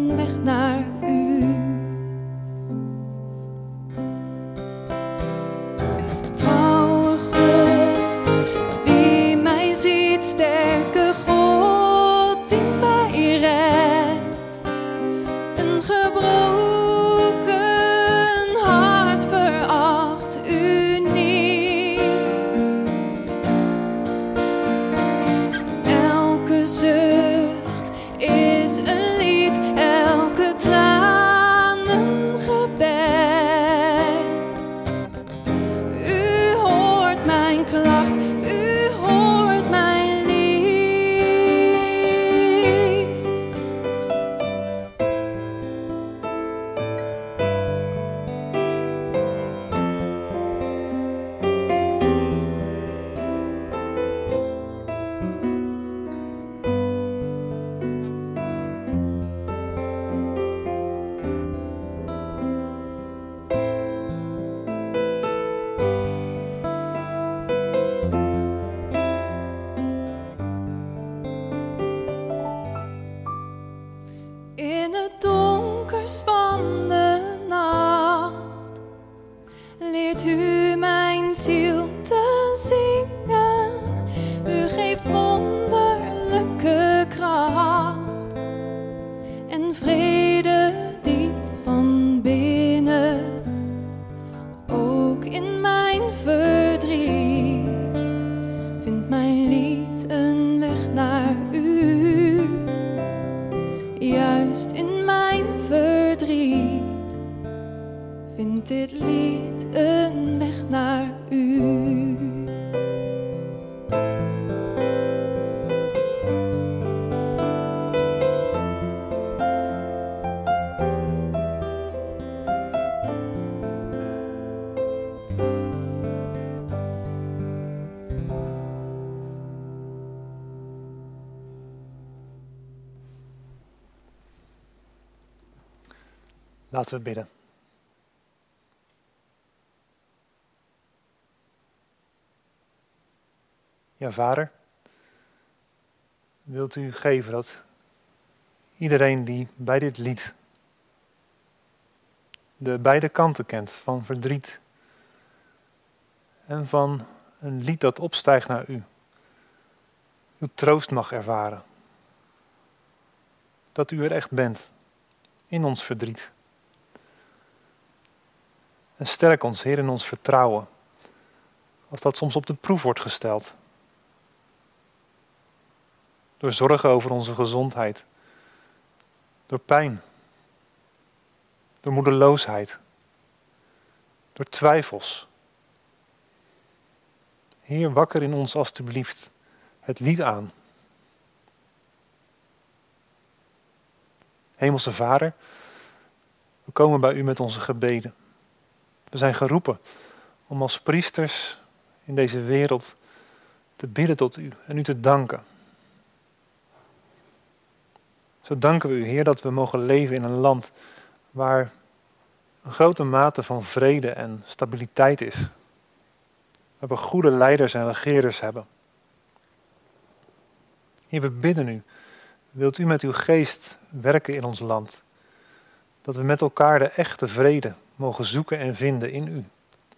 in het donkers van de nacht leert u mijn ziel te zingen. U geeft wonderlijke kracht en vrede diep van binnen. Ook in mijn verdriet vindt mijn lied een weg naar u. Juist in mijn verdriet vindt dit lied een weg naar u. Laten we bidden. Ja, Vader, wilt u geven dat iedereen die bij dit lied de beide kanten kent, van verdriet en van een lied dat opstijgt naar u, uw troost mag ervaren. Dat u er echt bent, in ons verdriet. En sterk ons, Heer, in ons vertrouwen, als dat soms op de proef wordt gesteld. Door zorgen over onze gezondheid, door pijn, door moedeloosheid, door twijfels. Heer, wakker in ons alstublieft het lied aan. Hemelse Vader, we komen bij u met onze gebeden. We zijn geroepen om als priesters in deze wereld te bidden tot u en u te danken. Zo danken we u, Heer, dat we mogen leven in een land waar een grote mate van vrede en stabiliteit is. Waar we goede leiders en regeerders hebben. Heer, we bidden u, wilt u met uw geest werken in ons land? Dat we met elkaar de echte vrede mogen zoeken en vinden in u.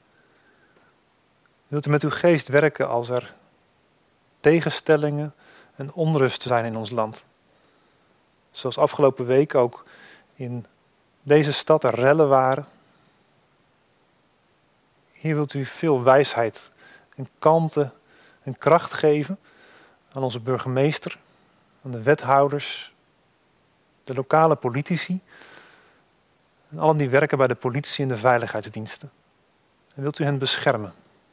Wilt u met uw geest werken als er tegenstellingen en onrust zijn in ons land? Zoals afgelopen week ook in deze stad er rellen waren. Hier wilt u veel wijsheid en kalmte en kracht geven aan onze burgemeester, aan de wethouders, de lokale politici en allen die werken bij de politie en de veiligheidsdiensten. En wilt u hen beschermen.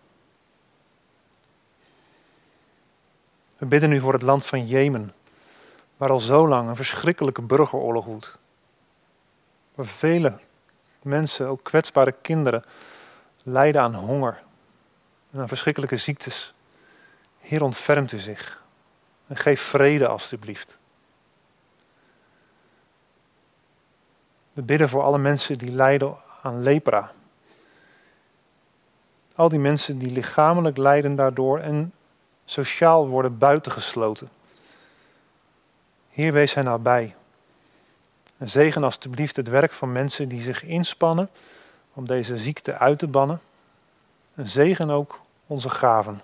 We bidden u voor het land van Jemen, waar al zo lang een verschrikkelijke burgeroorlog woedt. Waar vele mensen, ook kwetsbare kinderen, lijden aan honger en aan verschrikkelijke ziektes. Heer, ontfermt u zich en geef vrede alstublieft. We bidden voor alle mensen die lijden aan lepra. Al die mensen die lichamelijk lijden daardoor en sociaal worden buitengesloten. Heer, wees hen nabij. En zegen alstublieft het werk van mensen die zich inspannen om deze ziekte uit te bannen. En zegen ook onze gaven.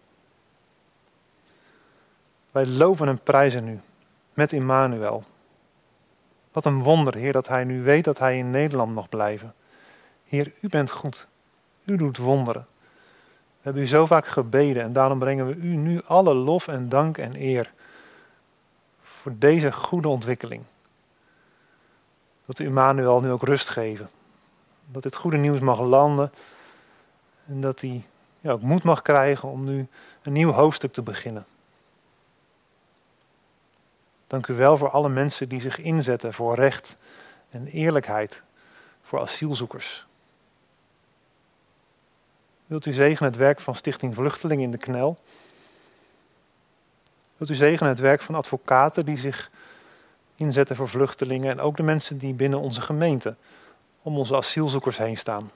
Wij loven en prijzen u met Immanuel. Wat een wonder, Heer, dat hij nu weet dat hij in Nederland mag blijven. Heer, u bent goed. U doet wonderen. We hebben u zo vaak gebeden en daarom brengen we u nu alle lof en dank en eer voor deze goede ontwikkeling. Dat u Immanuel nu ook rust geven. Dat dit goede nieuws mag landen en dat hij ja, ook moed mag krijgen om nu een nieuw hoofdstuk te beginnen. Dank u wel voor alle mensen die zich inzetten voor recht en eerlijkheid voor asielzoekers. Wilt u zegenen het werk van Stichting Vluchtelingen in de Knel? Wilt u zegenen het werk van advocaten die zich inzetten voor vluchtelingen en ook de mensen die binnen onze gemeente om onze asielzoekers heen staan?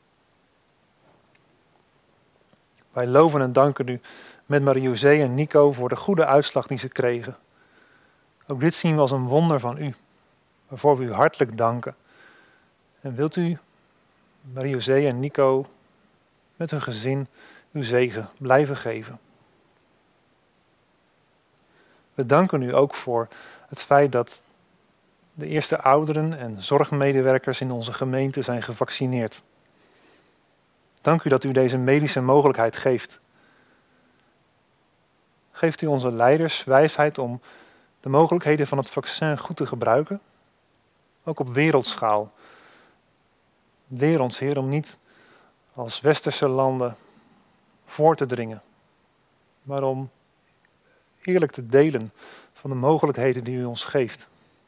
Wij loven en danken u met Marie-José en Nico voor de goede uitslag die ze kregen. Ook dit zien we als een wonder van u, waarvoor we u hartelijk danken. En wilt u Marie-José en Nico met hun gezin uw zegen blijven geven. We danken u ook voor het feit dat de eerste ouderen en zorgmedewerkers in onze gemeente zijn gevaccineerd. Dank u dat u deze medische mogelijkheid geeft. Geeft u onze leiders wijsheid om de mogelijkheden van het vaccin goed te gebruiken, ook op wereldschaal. Leer ons, Heer, om niet als westerse landen voor te dringen, maar om eerlijk te delen van de mogelijkheden die u ons geeft.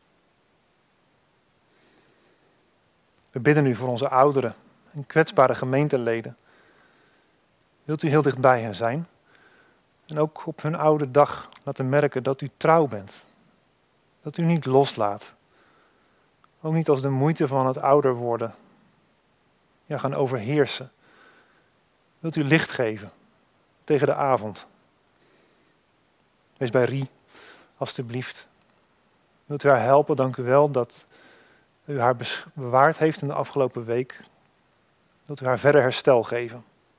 We bidden u voor onze ouderen en kwetsbare gemeenteleden. Wilt u heel dichtbij hen zijn en ook op hun oude dag laten merken dat u trouw bent, dat u niet loslaat, ook niet als de moeite van het ouder worden ja, gaan overheersen. Wilt u licht geven tegen de avond? Wees bij Rie, alstublieft. Wilt u haar helpen? Dank u wel dat u haar bewaard heeft in de afgelopen week. Wilt u haar verder herstel geven?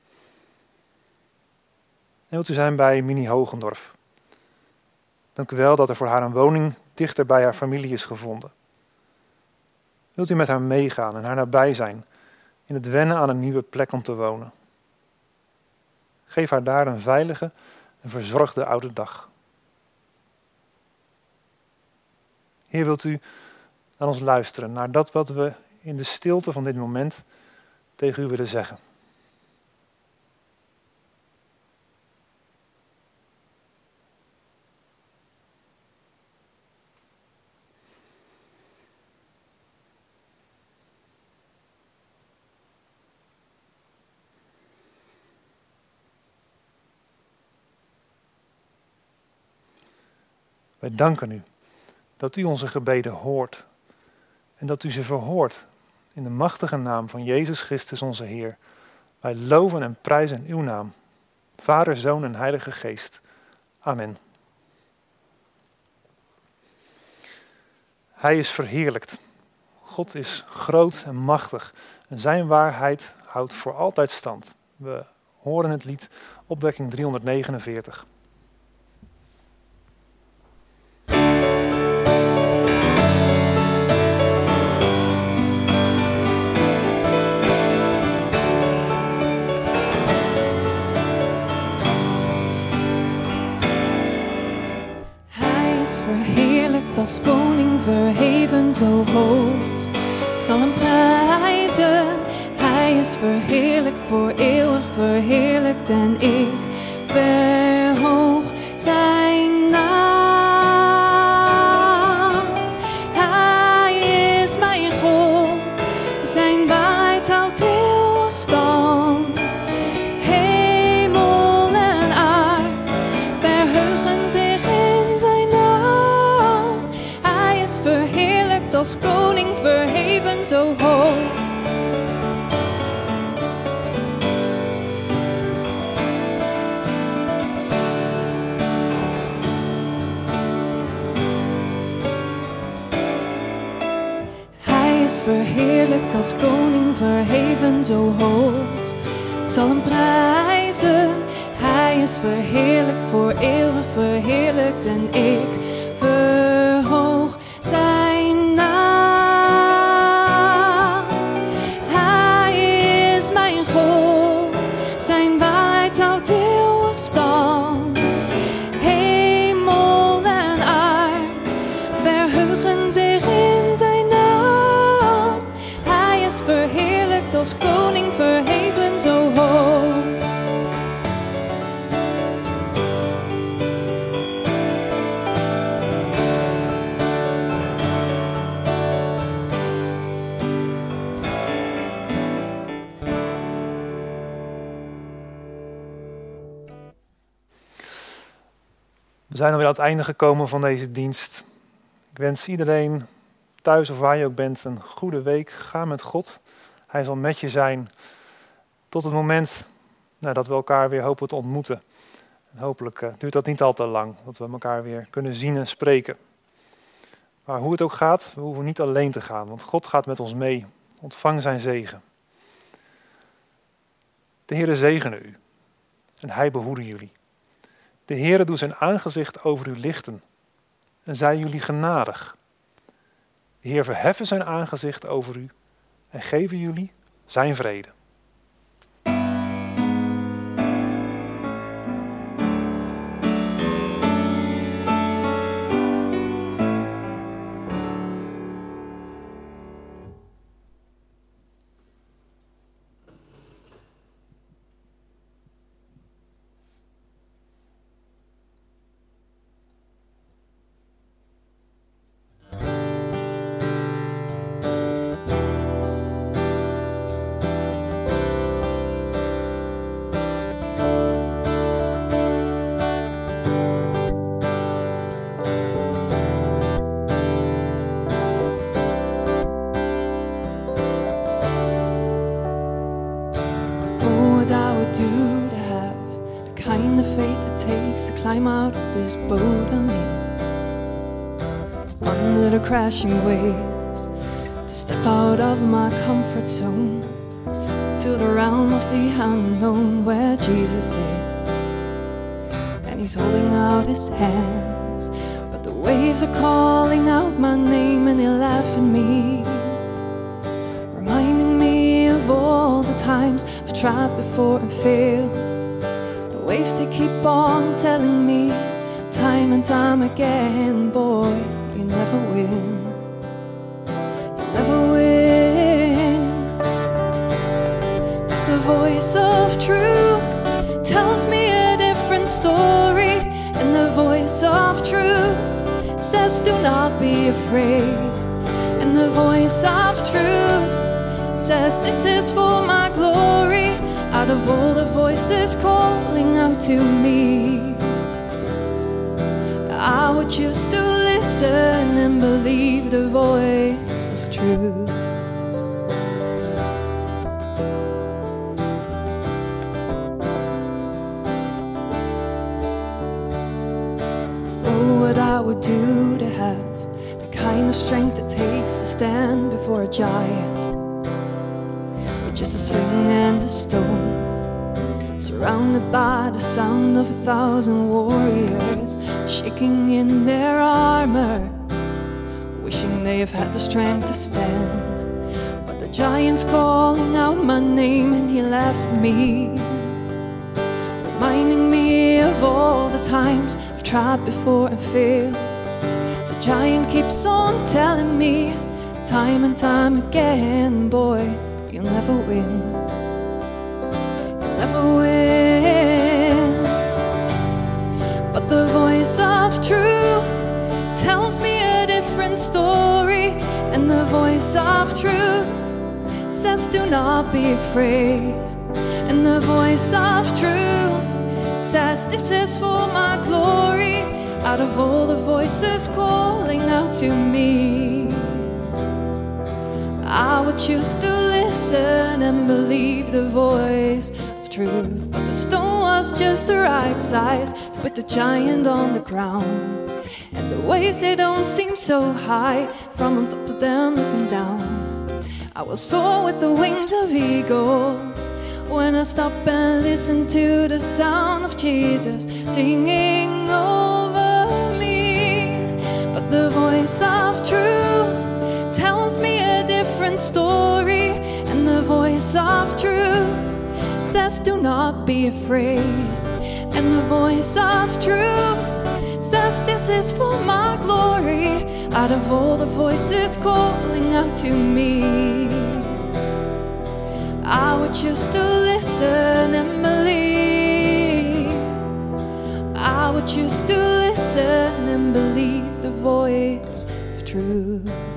En wilt u zijn bij Minnie Hogendorf? Dank u wel dat er voor haar een woning dichter bij haar familie is gevonden. Wilt u met haar meegaan en haar nabij zijn in het wennen aan een nieuwe plek om te wonen? Geef haar daar een veilige en verzorgde oude dag. Heer, wilt u aan ons luisteren naar dat wat we in de stilte van dit moment tegen u willen zeggen. Wij danken u dat u onze gebeden hoort en dat u ze verhoort in de machtige naam van Jezus Christus onze Heer. Wij loven en prijzen uw naam, Vader, Zoon en Heilige Geest. Amen. Hij is verheerlijkt. God is groot en machtig en zijn waarheid houdt voor altijd stand. We horen het lied Opwekking driehonderdnegenenveertig. Verheerlijkt als koning, verheven zo hoog. Ik zal hem prijzen, hij is verheerlijkt, voor eeuwig verheerlijkt. En ik verhoog zijn naam. Hij is mijn God, zijn waarheid houdt eeuwig stand. Hemel en aard verheugen zich in zijn naam. Hij is verheerlijkt als koning, verheven zo hoog. Hij is verheerlijkt als koning, verheven zo hoog. Ik zal hem prijzen, hij is verheerlijkt, voor eeuwig verheerlijkt. En ik verhoog zijn naam. Hij is mijn God, zijn waarheid houdt eeuwig stand. Hemel en aard verheugen zich in zijn naam. Hij is verheerlijkt als koning, verheven zo hoog. We zijn alweer aan het einde gekomen van deze dienst. Ik wens iedereen, thuis of waar je ook bent, een goede week. Ga met God. Hij zal met je zijn tot het moment nou, dat we elkaar weer hopen te ontmoeten. En hopelijk uh, duurt dat niet al te lang, dat we elkaar weer kunnen zien en spreken. Maar hoe het ook gaat, we hoeven niet alleen te gaan, want God gaat met ons mee. Ontvang zijn zegen. De Heere zegene u en hij behoede jullie. De Heere doet zijn aangezicht over u lichten en zij jullie genadig. De Heer verheffen zijn aangezicht over u en geven jullie zijn vrede. Climb out of this boat I'm in, under the crashing waves, to step out of my comfort zone, to the realm of the unknown where Jesus is, and he's holding out his hands, but the waves are calling out my name and they laugh at me, reminding me of all the times I've tried before and failed. Waves, they keep on telling me time and time again, boy, you never win, you'll never win. But the voice of truth tells me a different story, and the voice of truth says do not be afraid, and the voice of truth says this is for my glory. Out of all the voices calling out to me, I would choose to listen and believe the voice of truth. Oh, what I would do to have the kind of strength it takes to stand before a giant, just a sling and a stone, surrounded by the sound of a thousand warriors, shaking in their armor, wishing they have had the strength to stand. But the giant's calling out my name and he laughs at me, reminding me of all the times I've tried before and failed. The giant keeps on telling me time and time again, boy, you'll never win, you'll never win. But the voice of truth tells me a different story, and the voice of truth says do not be afraid, and the voice of truth says this is for my glory. Out of all the voices calling out to me, I would choose to listen and believe the voice of truth. But the stone was just the right size to put the giant on the ground, and the waves, they don't seem so high from on top of them looking down. I will soar with the wings of eagles when I stop and listen to the sound of Jesus singing over me. But the voice of truth tells me a different story, and the voice of truth says do not be afraid, and the voice of truth says this is for my glory. Out of all the voices calling out to me, I would choose to listen and believe. I would choose to listen and believe the voice of truth.